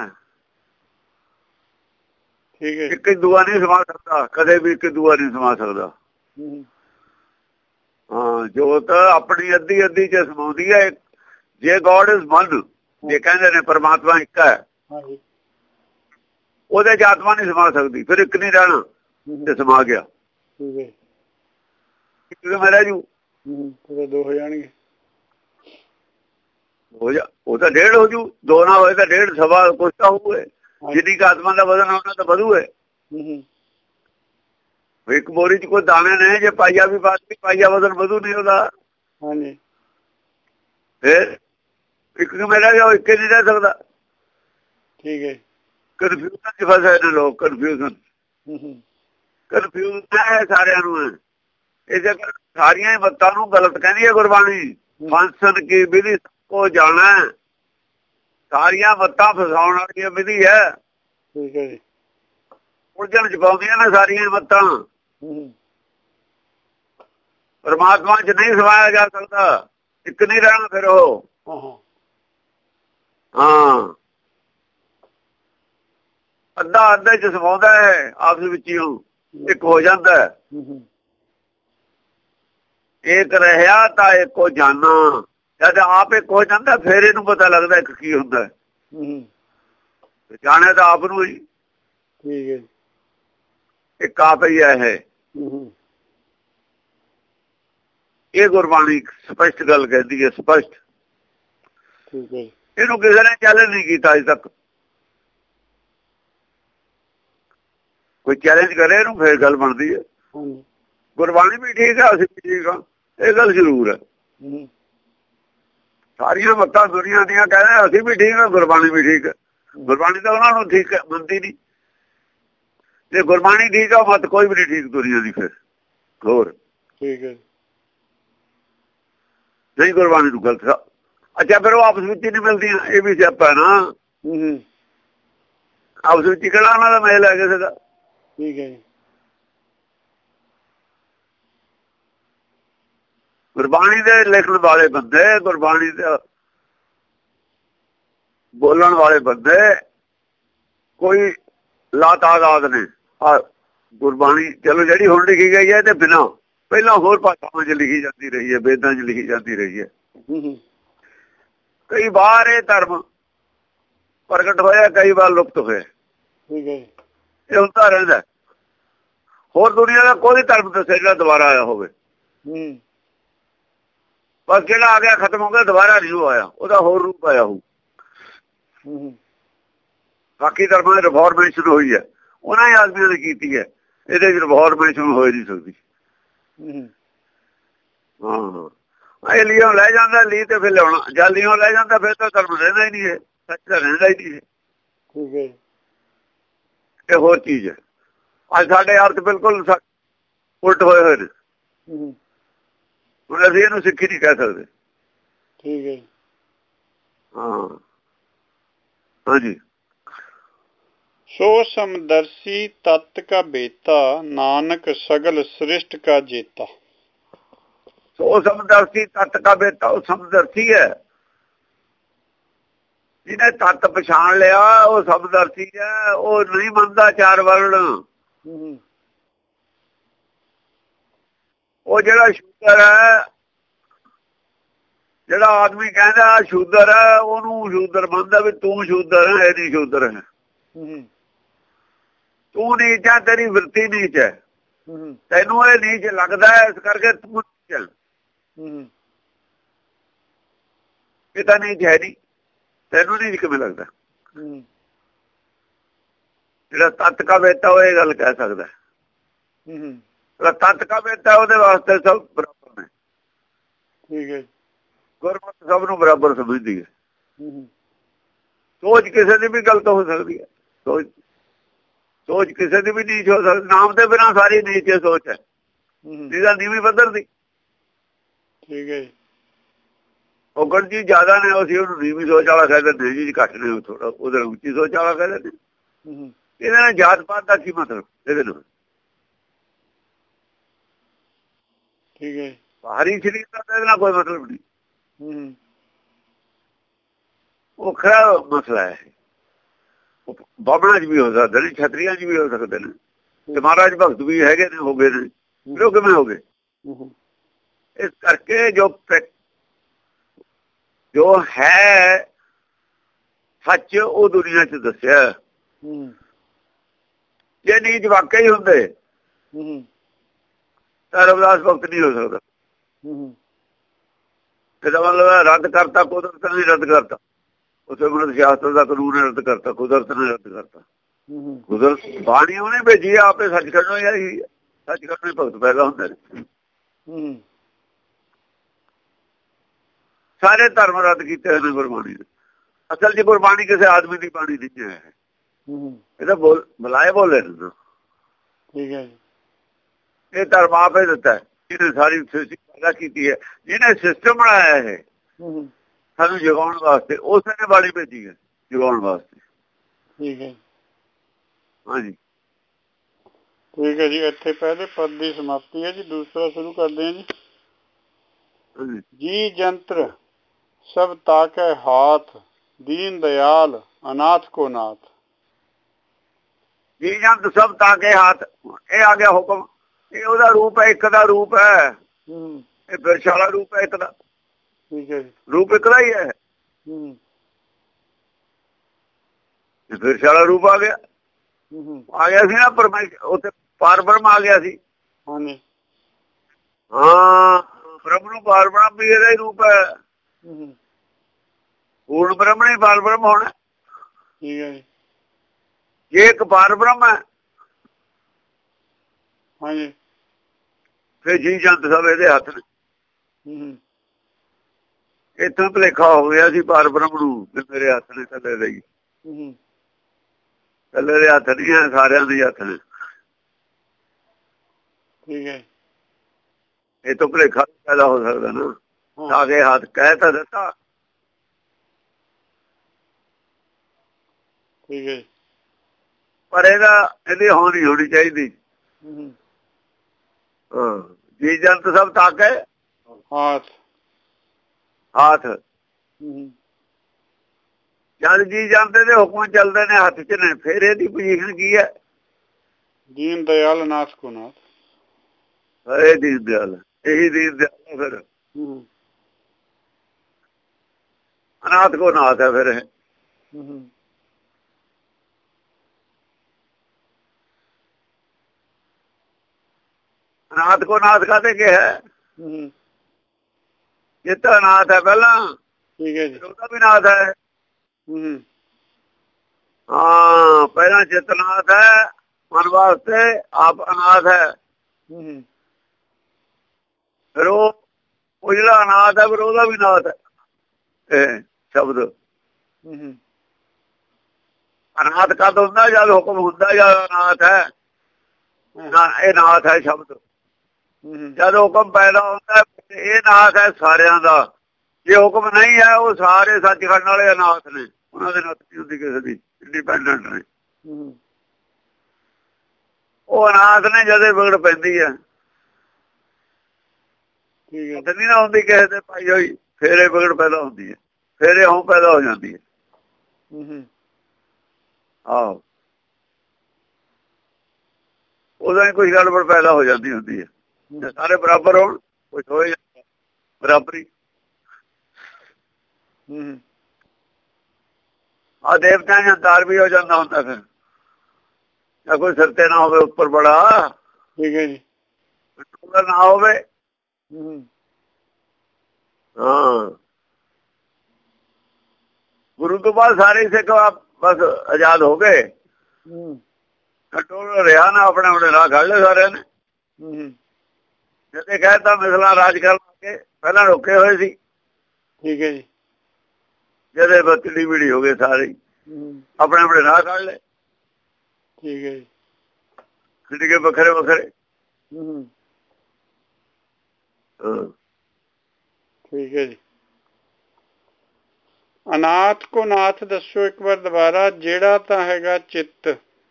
[SPEAKER 1] ਠੀਕ ਹੈ।
[SPEAKER 2] ਇੱਕ ਦੂਆ ਨਹੀਂ ਸਮਾ ਸਕਦਾ, ਕਦੇ ਵੀ ਇੱਕ ਦੂਆ ਨਹੀਂ ਸਮਾ ਸਕਦਾ। ਹਾਂ, ਜੋਤ ਆਪਣੀ ਅੱਧੀ ਅੱਧੀ ਚ ਸਮਾਉਂਦੀ ਹੈ। ਜੇ ਗੋਡ ਇਜ਼ ਵਨ, ਜੇ ਕਹਿੰਦੇ ਨੇ ਪਰਮਾਤਮਾ ਇੱਕ ਹੈ, ਉਹਦੇ ਚ ਆਤਮਾ ਨਹੀਂ ਸਮਾ ਸਕਦੀ, ਫਿਰ ਇੱਕ ਨਹੀਂ ਰਹਿਣਾ ਤੇ ਸਮਾ ਗਿਆ। ਇੱਕ ਕਿਵੇਂ ਰਹਿ ਜੂ?
[SPEAKER 1] ਦੋ ਹੋ ਜਾਣਗੇ।
[SPEAKER 2] ਹੋ ਜਾ, ਉਹ ਤਾਂ ਡੇਢ ਹੋ ਜੂ। ਦੋ ਨਾ ਹੋਏ ਤਾਂ ਡੇਢ, ਸਵਾ ਕੁਛ ਤਾਂ ਹੋਊਏ। ਜਿੰਨੀ ਕੁ ਆਤਮਾ ਦਾ ਵਜ਼ਨ ਹੋਣਾ ਤਾਂ ਵਧੂ ਹੈ। ਇੱਕ ਬੋਰੀ ਚ ਕੋਈ ਦਾਣੇ ਨੇ, ਜੇ ਪਾਈਆ ਵੀ ਪਾ ਦਿੱਤੀ, ਪਾਈਆ ਵਜ਼ਨ ਵਧੂ ਨਹੀਂ ਉਹਦਾ।
[SPEAKER 1] ਹਾਂਜੀ।
[SPEAKER 2] ਫਿਰ ਇੱਕ ਕਿਵੇਂ ਰਹਿ ਗਿਆ? ਉਹ ਇੱਕ ਨਹੀਂ ਰਹਿ ਸਕਦਾ।
[SPEAKER 1] ਠੀਕ ਹੈ।
[SPEAKER 2] ਕਨਫਿਊਜ਼ਨ ਚ ਫਸੇ ਨੇ ਲੋਕ। ਕਨਫਿਊਜ਼ਨ ਕਨਫਿਊਜ਼ਨ ਹੈ ਸਾਰਿਆਂ ਨੂੰ। ਇਹ ਜਗ੍ਹਾ ਸਾਰੀਆਂ ਹੀ ਮੱਤਾਂ ਨੂੰ ਗਲਤ ਕਹਿੰਦੀ ਹੈ ਗੁਰਬਾਣੀ। ਫਾਂਸਨ ਕੀ ਵਿਧੀ ਕੋ ਜਾਣਾ, ਸਾਰੀਆਂ ਮੱਤਾਂ ਫਸਾਉਣ ਵਾਲੀ ਵਿਧੀ ਹੈ।
[SPEAKER 1] ਠੀਕ ਹੈ ਜੀ।
[SPEAKER 2] ਉਲਝਣ ਚ ਪਾਉਂਦੀਆਂ ਨੇ ਸਾਰੀਆਂ ਮੱਤਾਂ। ਪਰਮਾਤਮਾ ਚ ਨਹੀਂ ਸਮਾਇਆ ਜਾ ਸਕਦਾ, ਇੱਕ ਨਹੀਂ ਰਹਿਣਾ ਫਿਰ ਉਹ। ਹਾਂ, ਅੱਧਾ ਅੱਧੇ ਚ ਸਮਾਉਂਦਾ ਹੈ ਆਪਸ ਵਿੱਚ ਹੀ ਇੱਕ ਹੋ ਜਾਂਦਾ ਹੈ। ਇੱਕ ਰਹਿਆ ਤਾਂ ਇੱਕੋ ਜਾਨਾ, ਜਦ ਆਪ ਇੱਕ ਹੋ ਜਾਂਦਾ ਫਿਰ ਇਹਨੂੰ ਪਤਾ ਲੱਗਦਾ ਇੱਕ ਕੀ ਹੁੰਦਾ। ਜਾਣਿਆ ਤਾਂ ਆਪ ਨੂੰ ਹੀ,
[SPEAKER 1] ਠੀਕ ਹੈ,
[SPEAKER 2] ਇੱਕ ਆਪ ਹੀ ਹੈ ਇਹ। ਇਹ ਗੁਰਬਾਣੀ ਸਪਸ਼ਟ ਗੱਲ ਕਹਿੰਦੀ ਹੈ, ਸਪਸ਼ਟ।
[SPEAKER 1] ਠੀਕ ਹੈ,
[SPEAKER 2] ਇਹਨੂੰ ਕਿਸੇ ਨੇ ਚੈਲੰਜ ਨਹੀਂ ਕੀਤਾ ਅਜੇ ਤੱਕ। ਕੋਈ ਚੈਲੰਜ ਕਰੇ ਇਹਨੂੰ ਫੇਰ ਗੱਲ ਬਣਦੀ ਹੈ। ਗੁਰਬਾਣੀ ਵੀ ਠੀਕ ਹੈ, ਅਸੀਂ ਵੀ ਠੀਕ ਹਾਂ, ਇਹ ਗੱਲ ਜ਼ਰੂਰ ਹੈ। ਸਾਰੀਆਂ ਮੱਤਾਂ ਦੁਨੀਆਂ ਦੀਆਂ ਕਹਿੰਦੇ ਅਸੀਂ ਵੀ ਠੀਕ ਹਾਂ, ਗੁਰਬਾਣੀ ਵੀ ਠੀਕ ਹੈ। ਗੁਰਬਾਣੀ ਤਾਂ ਉਹਨਾਂ ਨੂੰ ਠੀਕ ਮੰਨਦੀ ਨਹੀਂ। ਜੇ ਗੁਰਬਾਣੀ ਠੀਕ ਆ ਮਤ ਕੋਈ ਵੀ ਨਹੀਂ ਠੀਕ ਦੁਨੀਆਂ ਦੀ। ਫਿਰ ਹੋਰ
[SPEAKER 1] ਠੀਕ ਹੈ,
[SPEAKER 2] ਨਹੀਂ ਗੁਰਬਾਣੀ ਨੂੰ ਗਲਤ। ਅੱਛਾ ਫਿਰ ਉਹ ਆਪਸ ਵਿੱਚ ਹੀ ਨਹੀਂ ਮਿਲਦੀਆਂ, ਇਹ ਵੀ ਸਿਆਪਾ ਨਾ। ਆਪਸ ਵਿੱਚ ਕਿਹੜਾ ਉਹਨਾਂ ਦਾ ਮੇਲ ਹੈ ਕਿਸੇ ਦਾ।
[SPEAKER 1] ਠੀਕ ਹੈ,
[SPEAKER 2] ਗੁਰਬਾਣੀ ਦੇ ਲਿਖਣ ਵਾਲੇ ਬੰਦੇ, ਗੁਰਬਾਣੀ ਦੇ ਬੋਲਣ ਵਾਲੇ ਬੰਦੇ ਕੋਈ ਲਾਤਾਦਾਦ ਨੇ। ਆ ਗੁਰਬਾਣੀ ਚਲੋ ਜਿਹੜੀ ਹੁਣ ਲਿਖੀ ਗਈ ਹੈ ਤੇ ਬਿਨਾਂ ਪਹਿਲਾਂ ਹੋਰ ਭਾਸ਼ਾਵਾਂ 'ਚ ਲਿਖੀ ਜਾਂਦੀ ਰਹੀ ਹੈ, ਵੇਦਾਂ 'ਚ ਲਿਖੀ ਜਾਂਦੀ ਰਹੀ ਹੈ। ਕਈ ਵਾਰ ਇਹ ਧਰਮ ਪ੍ਰਗਟ ਹੋਇਆ, ਕਈ ਵਾਰ ਲੁਪਤ ਹੋਇਆ। ਇਹ ਹੁੰਦਾ ਰਹਿੰਦਾ। ਹੋਰ ਦੁਨੀਆ ਦਾ ਕੋਈ ਧਰਮ ਦੱਸੇ ਜਿਹੜਾ ਦੁਬਾਰਾ ਆਇਆ ਹੋਵੇ। ਬਸ ਜਿਹੜਾ ਆ ਗਿਆ ਖਤਮ ਹੋ ਗਿਆ, ਦੁਬਾਰਾ ਨਹੀਂ ਉਹ ਆਇਆ, ਉਹਦਾ ਹੋਰ ਰੂਪ ਆਇਆ ਹੋਊ। ਬਾਕੀ ਧਰਮਾਂ ਦੀ ਰਿਫਾਰਮੇਸ਼ਨ ਹੋਈ ਹੈ, ਉਹਨਾਂ ਹੀ ਆਦਮੀਆਂ ਨੇ ਕੀਤੀ ਹੈ। ਇਹਦੇ ਚ ਰਿਫਾਰਮੇਸ਼ਨ ਹੋ ਨਹੀਂ ਸਕਦੀ। ਹਾਂ ਇਹ ਲੀਓ ਲੈ ਜਾਂਦਾ, ਲੀ ਤੇ ਫਿਰ ਲਿਆਉਣਾ, ਜਾਂ ਲੀਓ ਲੈ ਜਾਂਦਾ ਫਿਰ ਤਾਂ ਧਰਮ ਰਹਿੰਦਾ ਹੀ ਨਹੀਂ ਹੈ, ਸੱਚ ਤਾਂ ਰਹਿੰਦਾ ਹੀ ਨਹੀਂ ਹੈ। ਇਹ ਹੋਰ ਚੀਜ਼ ਹੈ। ਅੱਜ ਸਾਡੇ ਅਰਥ ਬਿਲਕੁਲ ਉਲਟ ਹੋਏ ਹੋਏ ਨੇ। ਹੁਣ ਅਸੀਂ ਇਹਨੂੰ ਸਿੱਖੀ ਨਹੀਂ ਕਹਿ ਸਕਦੇ।
[SPEAKER 1] ਠੀਕ ਹੈ,
[SPEAKER 2] ਹਾਂ ਹਾਂਜੀ।
[SPEAKER 1] ਸੋ ਸਮਦਰशी तत् का बेता, नानक सगल सृष्ट का जेता।
[SPEAKER 2] ਸੋ ਸਮਦਰशी तत् का बेता, ਉਹ ਸਮਦਰशी ਹੈ। ਜਿਹਨੇ ਤੱਤ ਪਛਾਣ ਲਿਆ ਉਹ ਸਮਦਰशी ਹੈ। ਉਹ ਨਹੀਂ ਮੰਨਦਾ ਚਾਰ ਵਰਣ। ਉਹ ਜਿਹੜਾ ਸ਼ੂਦਰ ਹੈ, ਜਿਹੜਾ ਆਦਮੀ ਕਹਿੰਦਾ ਸ਼ੂਦਰ ਹੈ, ਉਹਨੂੰ ਸ਼ੂਦਰ ਮੰਨਦਾ ਵੀ ਤੂੰ ਸ਼ੂਦਰ ਹੈ, ਇਹ ਨਹੀਂ ਸ਼ੂਦਰ ਹੈ। ਤੂੰ ਨੀਚ ਹੈ, ਤੇਰੀ ਵਰਤੀ ਨੀਚ ਹੈ, ਤੈਨੂੰ ਇਹ ਨੀਚ ਲੱਗਦਾ ਇਸ ਕਰਕੇ ਤੂੰ ਨੀਚ ਹੈ। ਇਹ ਤਾਂ ਨੀਚ ਹੈ ਨਹੀਂ, ਤੈਨੂੰ ਨੀਚ ਕਿਵੇਂ ਲੱਗਦਾ? ਜਿਹੜਾ ਤੱਤ ਕਾ ਬੇਤਾ ਉਹ ਇਹ ਗੱਲ ਕਹਿ ਸਕਦਾ। ਜਿਹੜਾ ਤੱਤ ਕਾ ਬੇਤਾ ਉਹਦੇ ਵਾਸਤੇ ਸਭ ਬਰਾਬਰ ਨੇ।
[SPEAKER 1] ਠੀਕ ਹੈ,
[SPEAKER 2] ਗੁਰਮਤਿ ਸਭ ਨੂੰ ਬਰਾਬਰ ਸਮਝਦੀ ਹੈ। ਸੋਚ ਕਿਸੇ ਦੀ ਵੀ ਗਲਤ ਹੋ ਸਕਦੀ ਹੈ। ਸੋਚ ਸੋਚ ਕਿਸੇ ਦੀ ਵੀ ਨੀਚ ਹੋ ਸਕਦੀ। ਨਾਮ ਦੇ ਬਿਨਾਂ ਸਾਰੀ ਨੀਚ ਸੋਚ ਹੈ, ਜਿਹਦਾ ਨੀਵੀਂ ਬਦਲਦੀ।
[SPEAKER 1] ਠੀਕ ਹੈ,
[SPEAKER 2] ਉਹ ਗਣ ਜੀ ਜ਼ਿਆਦਾ ਨੇ, ਅਸੀਂ ਉਹਨੂੰ ਨੀਵੀਂ ਸੋਚ ਵਾਲਾ ਕਹਿ ਦਿੰਦੇ ਜੀ, ਘੱਟ ਨੇ ਥੋੜਾ, ਉਹਦੇ ਨਾਲ ਉੱਚੀ ਸੋਚ ਵਾਲਾ ਕਹਿ ਦਿੰਦੇ। ਇਹਦੇ ਨਾਲ ਜਾਤ ਪਾਤ ਦਾ ਕੀ ਮਤਲਬ? ਇਹਦੇ ਨਾਲ
[SPEAKER 1] ਠੀਕ ਹੈ,
[SPEAKER 2] ਬਾਹਰੀ ਸਰੀਰ ਦਾ ਇਹਦੇ ਨਾਲ ਕੋਈ ਮਤਲਬ ਨਹੀਂ। ਉਹ ਖਰਾ ਮਸਲਾ ਹੈ। ਬਾਬਣਾ ਚ ਵੀ ਹੋ ਸਕਦਾ ਨੇ, ਛਤਰੀਆਂ ਚ ਵੀ ਹੋ ਸਕਦੇ ਨੇ, ਤੇ ਮਹਾਰਾਜ ਭਗਤ ਵੀ ਹੈਗੇ ਨੇ, ਹੋ ਗਏ ਨੇ, ਫਿਰ ਉਹ ਕਿਵੇਂ ਹੋ ਗਏ? ਇਸ ਕਰਕੇ ਜੋ ਜੋ ਹੈ ਸੱਚ ਉਹ ਦੁਨੀਆ ਚ ਦੱਸਿਆ। ਜੇ ਨੀਚ ਵਾਕਿਆ ਹੀ ਹੁੰਦੇ ਤਾਂ ਰਵਿਦਾਸ ਭਗਤ ਨਹੀਂ ਹੋ ਸਕਦਾ। ਇਹਦਾ ਮਤਲਬ ਰੱਦ ਕਰਤਾ, ਕੁਦਰਤ ਨੇ ਰੱਦ ਕਰਤਾ, ਉੱਥੇ ਮਤਲਬ ਸ਼ਾਸਤਰ ਦਾ ਕਾਨੂੰਨ ਰੱਦ ਕਰਤਾ, ਕੁਦਰਤ ਨੇ ਰੱਦ ਕਰਤਾ। ਕੁਦਰਤ ਬਾਣੀ ਉਹਨੇ ਭੇਜੀ, ਆਪੇ ਸੱਚ ਕਰਨਾ ਹੀ ਆਈ, ਸੱਚ ਕਰਨੇ ਭਗਤ ਪੈਦਾ ਹੁੰਦੇ ਨੇ। ਸਾਰੇ ਧਰਮ ਰੱਦ ਕੀਤੇ ਹੋਏ ਨੇ ਗੁਰਬਾਣੀ ਨੇ। ਅਸਲ ਚ ਗੁਰਬਾਣੀ ਕਿਸੇ ਆਦਮੀ ਦੀ ਬਾਣੀ ਨਹੀਂ ਹੈ, ਇਹ ਤਾਂ ਬੋਲ ਬੁਲਾਏ ਬੋਲੇ ਨੇ।
[SPEAKER 1] ਠੀਕ ਹੈ,
[SPEAKER 2] ਇਹ ਧਰਮ ਆਪੇ ਦਿੱਤਾ, ਜਿਹਨੇ ਸਾਰੀ ਪੈਦਾ ਕੀਤੀ ਹੈ, ਜਿਹਨੇ ਸਿਸਟਮ ਬਣਾਇਆ ਇਹ ਸਾਨੂੰ ਜਗਾਉਣ ਵਾਸਤੇ, ਉਸੇ ਨੇ ਬਾਣੀ ਭੇਜੀ ਹੈ ਜਗਾਉਣ ਵਾਸਤੇ।
[SPEAKER 1] ਠੀਕ ਹੈ,
[SPEAKER 2] ਹਾਂਜੀ
[SPEAKER 1] ਠੀਕ ਹੈ ਜੀ। ਇੱਥੇ ਪਹਿਲੇ ਪਦ ਦੀ ਸਮਾਪਤੀ ਹੈ ਜੀ, ਦੂਸਰਾ ਸ਼ੁਰੂ ਕਰਦੇ ਹਾਂ ਜੀ। ਜੀ ਜੰਤਰ सब ताकै हाथ, दीन दयाल अनाथ को नाथ।
[SPEAKER 2] ਜੀ ਜੰਤ ਸਭ ਤਾਕੇ ਹੱਥ। ਇਹ ਆ ਗਿਆ ਹੁਕਮ, ਇਹ ਉਹਦਾ ਰੂਪ ਹੈ, ਇੱਕ ਦਾ ਰੂਪ ਹੈ, ਇਹ ਬਿਰਛਾਲਾ ਰੂਪ ਹੈ ਇੱਕ ਦਾ।
[SPEAKER 1] ਠੀਕ ਹੈ ਜੀ।
[SPEAKER 2] ਰੂਪ ਇੱਕ ਦਾ ਹੀ ਹੈ, ਬਿਰਛਾਲਾ ਰੂਪ ਆ ਗਿਆ। ਆ ਗਿਆ ਸੀ ਨਾ ਪਰਮੇਸ਼ਰ, ਉੱਥੇ ਪਾਰ ਬ੍ਰਹਮ ਆ ਗਿਆ ਸੀ।
[SPEAKER 1] ਹਾਂਜੀ
[SPEAKER 2] ਹਾਂ, ਬ੍ਰਹਮ ਨੂੰ ਪਾਰ ਬ੍ਰਹਮ ਵੀ ਇਹਦਾ ਹੀ ਰੂਪ ਹੈ। ਪੂਰਨ ਬ੍ਰਹਮ ਨੇ ਪਾਰ ਬ੍ਰਹਮ ਹੋਣਾ।
[SPEAKER 1] ਠੀਕ ਹੈ ਜੀ।
[SPEAKER 2] ਜੇ ਇੱਕ ਪਾਰ ਬ੍ਰਹਮ ਹੈ,
[SPEAKER 1] ਹਾਂਜੀ,
[SPEAKER 2] ਫਿਰ ਜੀ ਜੰਤ ਸਭ ਇਹਦੇ ਹੱਥ ਨੇ। ਇੱਥੋਂ ਭੁਲੇਖਾ ਹੋ ਗਿਆ ਸੀ ਪਾਰ ਬ੍ਰਹਮ ਨੂੰ, ਮੇਰੇ ਹੱਥ ਨੇ ਥੱਲੇ ਲਈ। ਥੱਲੇ ਦੇ ਹੱਥ ਨਹੀਂ ਹੈ, ਸਾਰਿਆਂ ਦੇ ਹੱਥ ਨੇ।
[SPEAKER 1] ਠੀਕ ਹੈ।
[SPEAKER 2] ਇਹ ਤੋਂ ਭੁਲੇਖਾ ਪੈਦਾ ਹੋ ਸਕਦਾ ਨਾ, ਤਾਗੇ ਹੱਥ ਕਹਿ ਤਾਂ ਦਿੱਤਾ।
[SPEAKER 1] ਠੀਕ ਹੈ।
[SPEAKER 2] ਪਰ ਇਹਦਾ ਇਹਦੀ ਹੋਣੀ ਹੋਣੀ ਚਾਹੀਦੀ। ਹਾਂ, ਜੀ ਜੰਤ ਸਭ ਤਾਕੇ
[SPEAKER 1] ਹਾਥ
[SPEAKER 2] ਹਾਥ। ਜਦ ਜੀ ਜੰਤ ਦੇ ਹੁਕਮ ਚੱਲਦੇ ਨੇ ਹੱਥ ਚ ਨੇ, ਫਿਰ ਇਹਦੀ ਪੋਜੀਸ਼ਨ ਕੀ ਹੈ?
[SPEAKER 1] ਦੀਨ ਦਿਆਲ ਨਾਥ ਕੋ ਨਾਥ।
[SPEAKER 2] ਇਹ ਦੀਨ ਦਿਆਲ, ਇਹੀ ਦੀਨ ਦਿਆਲ ਫਿਰ ਅਨਾਥ ਕੋ ਨਾਥ ਹੈ। ਫਿਰ ਅਨਾਥ ਕੋ ਨਾਥ ਕਾਹਦੇ ਕਿਹਾ? ਜਿੱਤ ਅਨਾਥ ਹੈ ਪਹਿਲਾਂ,
[SPEAKER 1] ਠੀਕ ਹੈ ਜੀ,
[SPEAKER 2] ਉਹਦਾ ਵੀ ਨਾਥ ਹੈ। ਹਾਂ, ਪਹਿਲਾਂ ਚਿਤਨਾਥ ਹੈ ਮਨ ਵਾਸਤੇ, ਆਪ ਅਨਾਥ ਹੈ। ਫਿਰ ਉਹ ਜਿਹੜਾ ਅਨਾਥ ਹੈ, ਫਿਰ ਉਹਦਾ ਵੀ ਨਾਥ ਹੈ। ਇਹ ਸ਼ਬਦ ਅਨਾਥ ਕਦ ਹੁੰਦਾ? ਜਦ ਹੁਕਮ ਹੁੰਦਾ, ਜਦ ਅਨਾਥ ਹੈ। ਇਹ ਨਾਥ ਹੈ ਸ਼ਬਦ। ਜਦ ਹੁਕਮ ਪੈਦਾ ਹੁੰਦਾ, ਇਹ ਨਾਥ ਹੈ ਸਾਰਿਆਂ ਦਾ। ਜੇ ਹੁਕਮ ਨਹੀਂ ਹੈ, ਉਹ ਸਾਰੇ ਸੱਚਖੰਡ ਵਾਲੇ ਅਨਾਥ ਨੇ, ਉਹਨਾਂ ਦੇ ਨਾਥ ਨਹੀਂ ਹੁੰਦੀ ਕਿਸੇ ਦੀ, ਇੰਡੀਪੈਂਡੈਂਟ ਨੇ ਉਹ। ਅਨਾਥ ਨੇ ਜਦੇ ਵਿਗੜ ਪੈਂਦੀ ਹੈ, ਨਹੀਂ ਨਾ ਹੁੰਦੀ ਕਿਸੇ ਦੇ ਪਾਈ ਹੋਈ, ਫੇਰ ਇਹ ਵਿਗੜ ਪੈਦਾ ਹੁੰਦੀ ਹੈ, ਫੇਰ ਇਹ ਹੋਂ ਪੈਦਾ ਹੋ ਜਾਂਦੀ ਹੈ। ਆਹੋ, ਉਦੋਂ ਹੀ ਕੁਛ ਗੜਬੜ ਪੈਦਾ ਹੋ ਜਾਂਦੀ ਹੁੰਦੀ ਹੈ। ਜੇ ਸਾਰੇ ਬਰਾਬਰ ਹੋਣ, ਕੁਛ ਹੋ ਜਾਂਦਾ ਬਰਾਬਰੀ। ਆ ਦੇਵਤਿਆਂ ਜਾਂ ਤਾਰ ਵੀ ਹੋ ਜਾਂਦਾ ਹੁੰਦਾ ਫਿਰ, ਜਾਂ ਕੋਈ ਸਿਰ ਤੇ ਨਾ ਹੋਵੇ ਉੱਪਰ ਬੜਾ,
[SPEAKER 1] ਠੀਕ ਹੈ ਜੀ,
[SPEAKER 2] ਨਾ ਹੋਵੇ। ਹਾਂ, ਗੁਰੂ ਤੋਂ ਬਾਅਦ ਸਾਰੇ ਸਿੱਖ ਬਸ ਆਜ਼ਾਦ ਹੋ ਗਏ। ਕੰਟਰੋਲ ਰਿਹਾ ਨਾ, ਆਪਣੇ ਆਪਣੇ ਰਾਹ ਕੱਢ ਲਏ ਸਾਰਿਆਂ ਨੇ। ਜਿੱਥੇ ਕਹਿਤਾ ਮਿਸਲਾਂ ਰਾਜ ਕਰਨ ਲੱਗੇ, ਪਹਿਲਾਂ ਰੋਕੇ ਹੋਏ ਸੀ।
[SPEAKER 1] ਠੀਕ ਹੈ ਜੀ,
[SPEAKER 2] ਜਿਹਦੇ ਬਤੜੀ ਬੀੜੀ ਹੋ ਗਏ ਸਾਰੇ, ਆਪਣੇ ਆਪਣੇ ਰਾਹ ਕੱਢ ਲਏ।
[SPEAKER 1] ਠੀਕ ਹੈ ਜੀ,
[SPEAKER 2] ਸਿੱਟ ਕੇ ਵੱਖਰੇ ਵੱਖਰੇ।
[SPEAKER 1] ਠੀਕ ਹੈ ਜੀ। ਅਨਾਥ ਕੋ ਨਾਥ ਦੱਸੋ ਇੱਕ ਵਾਰ ਦੁਬਾਰਾ। ਜਿਹੜਾ ਤਾਂ ਹੈਗਾ ਚਿੱਤ,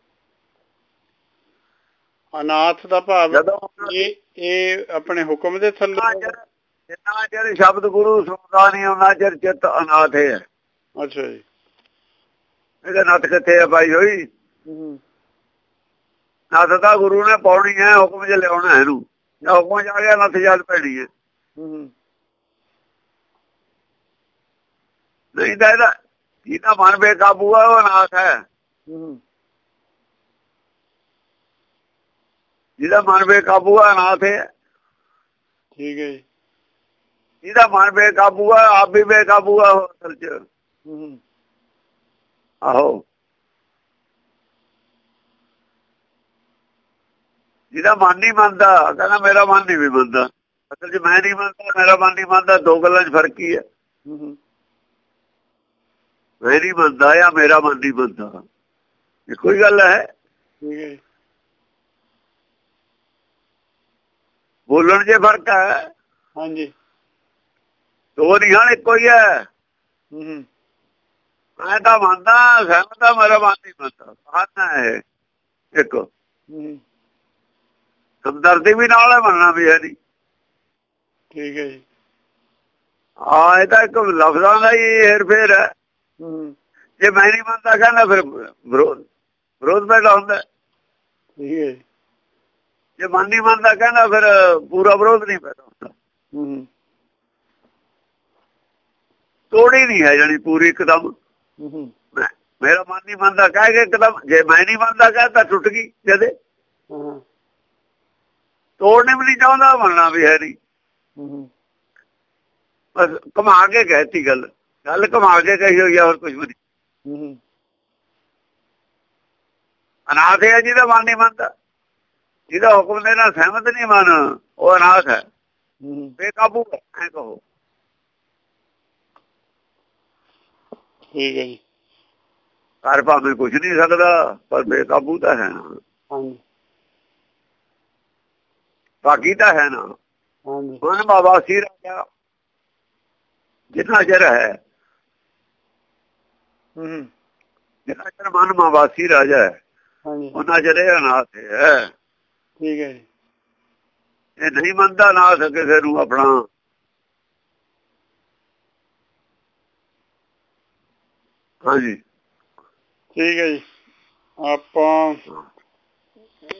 [SPEAKER 1] ਅਨਾਥ ਦਾ ਭਾਵ ਇਹ ਇਹ ਆਪਣੇ ਹੁਕਮ ਦੇ ਥੱਲੇ।
[SPEAKER 2] ਜਿੰਨਾ ਚਿਰ ਸ਼ਬਦ ਗੁਰੂ ਸੁਣਦਾ ਨਹੀਂ, ਉਹਨਾਂ ਚਿਰ ਚਿੱਤ ਅਨਾਥ ਹੈ।
[SPEAKER 1] ਅੱਛਾ ਜੀ,
[SPEAKER 2] ਇਹਦੇ ਨੱਥ ਕਿੱਥੇ ਆ ਪਾਈ ਹੋਈ? ਨੱਥ ਤਾਂ ਗੁਰੂ ਨੇ ਪਾਉਣੀ ਹੈ, ਹੁਕਮ ਚ ਲਿਆਉਣਾ ਇਹਨੂੰ। ਜਾਂ ਹੁਕਮ ਚ ਆ ਗਿਆ, ਨੱਥ ਜਦ ਪੈਣੀ ਹੈ। ਨਹੀਂ ਤਾਂ ਇਹਦਾ ਜਿਹਦਾ ਮਨ ਬੇਕਾਬੂ ਹੈ, ਉਹ ਅਨਾਥ ਹੈ। ਜਿਹਦਾ ਮਨ ਬੇਕਾਬੂ ਹੈ, ਅਨਾਥ ਹੈ।
[SPEAKER 1] ਠੀਕ ਹੈ ਜੀ,
[SPEAKER 2] ਜਿਹਦਾ ਮਨ ਬੇਕਾਬੂ ਹੈ, ਆਪ ਵੀ ਬੇਕਾਬੂ ਹੈ ਅਸਲ ਚ। ਆਹੋ, ਜਿਹਦਾ ਮਨ ਨਹੀਂ ਮੰਨਦਾ, ਕਹਿੰਦਾ ਮੇਰਾ ਮਨ ਨਹੀਂ ਵੀ ਮੰਨਦਾ। ਅਸਲ ਚ ਮੈਂ ਨਹੀਂ ਮੰਨਦਾ, ਮੇਰਾ ਮਨ ਨਹੀਂ ਮੰਨਦਾ, ਦੋ ਗੱਲਾਂ ਚ ਫਰਕ ਹੀ ਹੈ। ਮੈਂ ਨਹੀਂ ਮੰਨਦਾ ਜਾਂ ਮੇਰਾ ਮਨ ਨਹੀਂ ਮੰਨਦਾ, ਇੱਕੋ ਹੀ ਗੱਲ ਹੈ। ਬੋਲਣ ਚ ਫਰਕ ਹੈ।
[SPEAKER 1] ਹਾਂਜੀ,
[SPEAKER 2] ਦੋ ਨਹੀਂ ਹਨ, ਇੱਕੋ ਹੀ ਹੈ। ਮੈਂ ਤਾਂ ਮੰਨਦਾ, ਸਹਿਮਤ ਆ, ਮੇਰਾ ਮਨ ਨਹੀਂ ਮੰਨਦਾ। ਮੰਨਣਾ ਹੈ ਇੱਕ, ਹਮਦਰਦੀ ਵੀ ਨਾਲ ਹੈ, ਮੰਨਣਾ ਵੀ ਹੈ ਨਹੀਂ।
[SPEAKER 1] ਠੀਕ ਹੈ ਜੀ,
[SPEAKER 2] ਹਾਂ, ਇਹ ਤਾਂ ਇੱਕ ਲਫ਼ਜ਼ਾਂ ਦਾ ਹੀ ਹੇਰ ਫੇਰ ਹੈ। ਜੇ ਮੈਂ ਨਹੀਂ ਮੰਨਦਾ ਕਹਿੰਦਾ, ਫਿਰ ਵਿਰੋਧ ਵਿਰੋਧ ਪੈਦਾ ਹੁੰਦਾ।
[SPEAKER 1] ਠੀਕ ਹੈ ਜੀ।
[SPEAKER 2] ਜੇ ਮਨ ਨਹੀਂ ਮੰਨਦਾ ਕਹਿੰਦਾ ਫਿਰ ਪੂਰਾ ਵਿਰੋਧ ਨਹੀਂ ਪੈਦਾ ਹੁੰਦਾ।
[SPEAKER 1] ਹੂੰ
[SPEAKER 2] ਤੋੜੀ ਨਹੀਂ ਹੈ ਜਾਣੀ ਪੂਰੀ ਇੱਕਦਮ।
[SPEAKER 1] ਹੂੰ
[SPEAKER 2] ਮੇਰਾ ਮਨ ਨਹੀਂ ਮੰਨਦਾ ਕਹਿ ਕੇ ਇੱਕਦਮ, ਜੇ ਮੈਂ ਨਹੀਂ ਮੰਨਦਾ ਕਹਿ ਤਾਂ ਟੁੱਟ ਗਈ ਜਦੇ।
[SPEAKER 1] ਹਾਂ
[SPEAKER 2] ਤੋੜਨੇ ਵੀ ਨਹੀਂ ਚਾਹੁੰਦਾ, ਮੰਨਣਾ ਵੀ ਹੈ ਨਹੀਂ।
[SPEAKER 1] ਹੂੰ
[SPEAKER 2] ਬਸ ਘੁਮਾ ਕੇ ਕਹਿਤੀ ਗੱਲ, ਗੱਲ ਘੁਮਾ ਕੇ ਕਹੀ ਹੋਈ ਆ, ਹੋਰ ਕੁਝ ਵੀ ਨਹੀਂ।
[SPEAKER 1] ਹੂੰ
[SPEAKER 2] ਅਨਾਥ ਹੈ ਜਿਹਦਾ ਮਨ ਨਹੀਂ ਮੰਨਦਾ, ਜਿਹਦਾ ਹੁਕਮ ਦੇ ਨਾਲ ਸਹਿਮਤ ਨਹੀਂ ਮਨ, ਉਹ ਅਨਾਥ ਹੈ, ਬੇਕਾਬੂ ਹੈ, ਐ ਕਹੋ।
[SPEAKER 1] ਠੀਕ ਹੈ ਜੀ।
[SPEAKER 2] ਘਰ ਭਾਵੇਂ ਕੁਛ ਨਹੀਂ ਸਕਦਾ, ਪਰ ਬੇਕਾਬੂ ਤਾਂ ਹੈ ਨਾ।
[SPEAKER 1] ਹਾਂਜੀ
[SPEAKER 2] ਬਾਕੀ ਤਾਂ ਹੈ ਨਾ।
[SPEAKER 1] ਹਾਂਜੀ
[SPEAKER 2] ਮਨ ਮਾਵਾਸੀ ਰਾਜਾ ਜਿੰਨਾ ਚਿਰ ਹੈ,
[SPEAKER 1] ਹੂੰ
[SPEAKER 2] ਜਿੰਨਾ ਚਿਰ ਮਨ ਮਾਵਾਸੀ ਰਾਜਾ ਹੈ,
[SPEAKER 1] ਹਾਂਜੀ
[SPEAKER 2] ਉਹਨਾਂ ਚਿਰ ਇਹ ਅਨਾਥ ਹੈ।
[SPEAKER 1] ਠੀਕ ਹੈ ਜੀ।
[SPEAKER 2] ਇਹ ਨਹੀਂ ਮੰਨਦਾ ਅਨਾਥ ਕਿਸੇ ਨੂੰ ਆਪਣਾ। ਹਾਂਜੀ
[SPEAKER 1] ਠੀਕ ਹੈ ਜੀ। ਆਪਾਂ